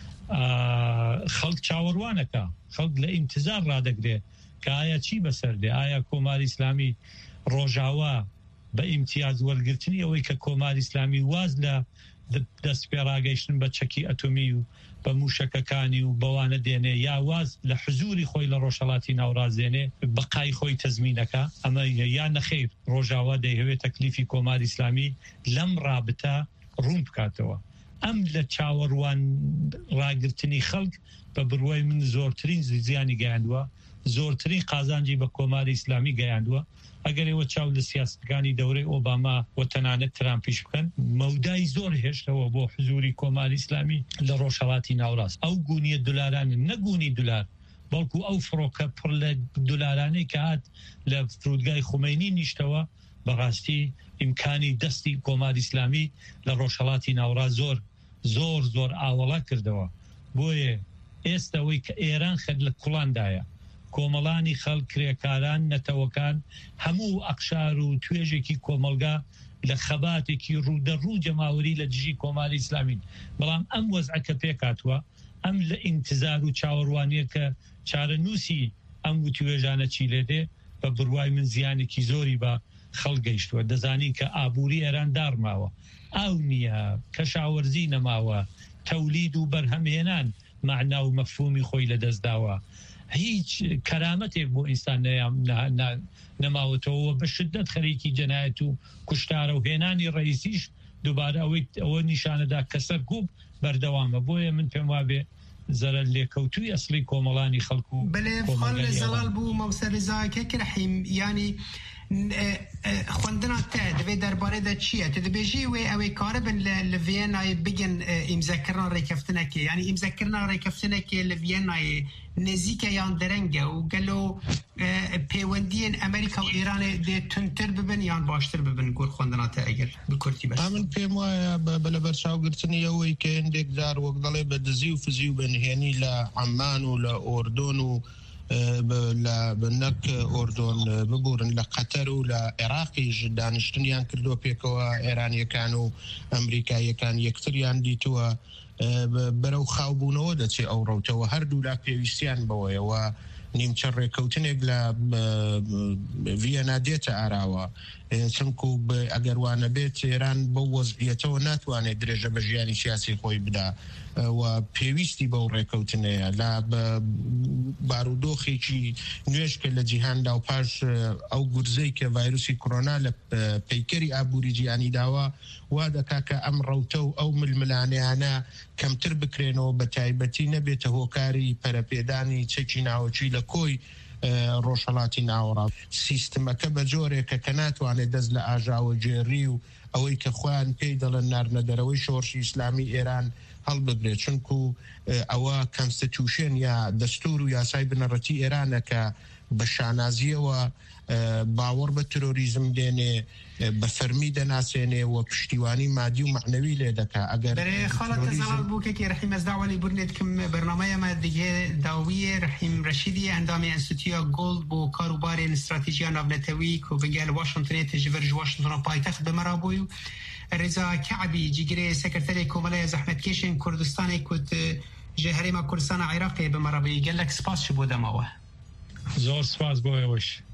خەڵک چاوەڕوانەکە، خەڵک لە ئینتزار ڕادەگرێ کە ئایا چی بەسەردێ، ئایا کۆماری ئیسلامی ڕۆژاوا بە ئیمتیاز وەرگرتنی ئەوەی کە کۆماری ئیسلامی واز لە دەست پێڕاگەیشتن بە چەکی ئەتۆمی و بە موشەکەکانی و بەوانە دێنێ، یا واز لە حزوری خۆی لە ڕۆژهەڵاتی ناوڕازێنێ بەقای خۆی تەزمینەکە، ئەمە یا نەخێر ڕۆژاوا دەیهەوێت تەکلیفی کۆماری ئیسلامی لەم رابطە ڕوون بکاتەوە. ئەم لە چاوەڕوان ڕاگرتنی خەڵک بە بڕوای من زۆرترین زیانی گەیاندووە، زۆرترین قازانجی بە کۆماری ئیسلامی گەیاندووە. ئەگەر ئێوە چاو لە سیاستەکانی دەورەی ئۆباما و تەنانەت ترامپیش بکەن، مەودای زۆر هێشتەوە بۆ حزوری کۆماری ئیسلامی لە ڕۆژهەڵاتی ناوڕاست. ئەو گونیە دولاران نەگونی دولار، بەڵکو ئەو فڕۆکە پڕ لە دولارانەی کە هات لە فرودگای خومینی نیشتەوە، بەڕاستی ئیمکانی دەستی کۆماری ئیسلامی لە ڕۆژهەڵاتی ناوڕاست زۆر ئاوەڵا کردەوە. بۆیە ئێستاەوەی کە ئێران خەد لە کوڵاندایە، کۆمەڵانی خەڵک، کرێکاران، نەتەوەکان، هەموو ئەقشار و توێژێکی کۆمەلگا لە خەباتێکی ڕوودەڕوو جەماوەری لە دژی کۆماری ئیسلامین. بەڵام ئەم وەزعەکە پێکاتوە، ئەم لە ئینتزار و چاوەڕوانیە کە چارەنووسی ئەم توێژانە چی لێدێ، بە بڕوای من زیانێکی زۆری بە خەڵک گەیشتووە. دەزانی کە ئابووری ئێران دارماوە، ئاو نییە، کەشاوەرزی نەماوە، تەولید و بەرهەمهێنان مەعنا و مەفهومی خۆی لەدەستداوە، هیچ کەرامەتێک بۆ ئینسان نەماوەتەوە، بە شدت خەریکی جەنایەت و کوشتارە و هێنانی ڕئیسیش دووبارە ئەوە نیشانەدا کە سەرکوب بەردەوامە. بۆیە من پێم وابێ زەرە لێکەوتووی ئەسڵی کۆمەڵانی خەڵکو بەێ خۆن لە زەڵال بوو مەوسەرزاکە کرەحیم ینی خوندنا te divê derbarê de çi ye? Tu dibêjî wê ew ê karibin li Vîyenayê bigin îmzekirina rêkeftinekê, yanî îmzekirina rêkeftinekê li Vîyenayê nêzik e yan dereng e û gelo pêwendiyên Amerîka û Îranê dê tundtir bibin yan baştir bibin gur xwendina te eger bi Kurtî be. Min pêm waya bi berçavgirtinê ew ke hindek car wek dalê bi dizî û fizî û benhênî li Amman û li Ordon û بنك أردن ببورن لقطر ولا عراقي دانشتنیان کردو پێکەوە ئێرانیەکان و ئەمریکایەکان یەکتریان دیتووە بەرەو خاوبوونەوە دەچێ ئەو ڕەوتەوە هەردوو لا پێویستیان بەوەیەوە نیمچە ڕێکەوتنێک لە ڤیەنا دێتە ئاراوە، چونکو ئەگەروانە بێت ئێران بەو وەزعیەتەوە ناتوانێت درێژە بە ژیانی سیاسی خۆی بدا و پێویستی بەو ڕێکەوتنەیە لە بارودۆخێکی نوێش کە لە جیهاندا و پاش ئەو گورزەی کە ڤایرۆسی کۆرۆنا لە پەیکەری ئابووری جیهانی داوە وا دەکا کە ئەم ڕەوتە و ئەو ململانیانە کەمتر بکرێنەوە، بە تایبەتی نەبێتە هۆکاری پەرەپێدانی چەکی ناوەچی لە کۆی ڕۆژهەڵاتی ناوەڕاست. سیستمەکە بە جۆرێکە کە ناتوانێت دەست لە ئاژاوە جێری و ئەوەی کە خۆیان پێی دەڵێن نارنەدەرەوەی شۆڕشی ئیسلامی ئێران هەڵبگرێت چونکو ئەوە کانستیتوشن یا دەستور و یاسای بنەڕەتی ئێرانە کە بە شانازیەوە باوەڕ بە ترۆریزم دێنێ بە فەرمی دەناسێنێ و پشتیوانی مادی و معنەوی لێ دەکا ئەگەر خاڵەت تەزاڵ بووکێکی ڕحیم ئەزداوەلی بورنێت کەم بەرنامەیەمە دیگه داویە ڕحیم ڕەشیدی ئەندامی ئەنستیتویا گۆڵد بۆ کاروبارێن استراتیژیا ناونەتەوی کە بەنگال واشنتنێت ژڤەرژ واشنتن پایتەخت بەمەرابووی و رضا کعبی جیگرێ سەکرتەرێک کۆمەڵەیە زەحمەتکێشێن کوردستانی کوت جێ هەرێما کوردستانە عێراقی بەمەرابووی گەلێک سپاس بۆ دەمەوە زۆر سپاس بۆ ئێوەش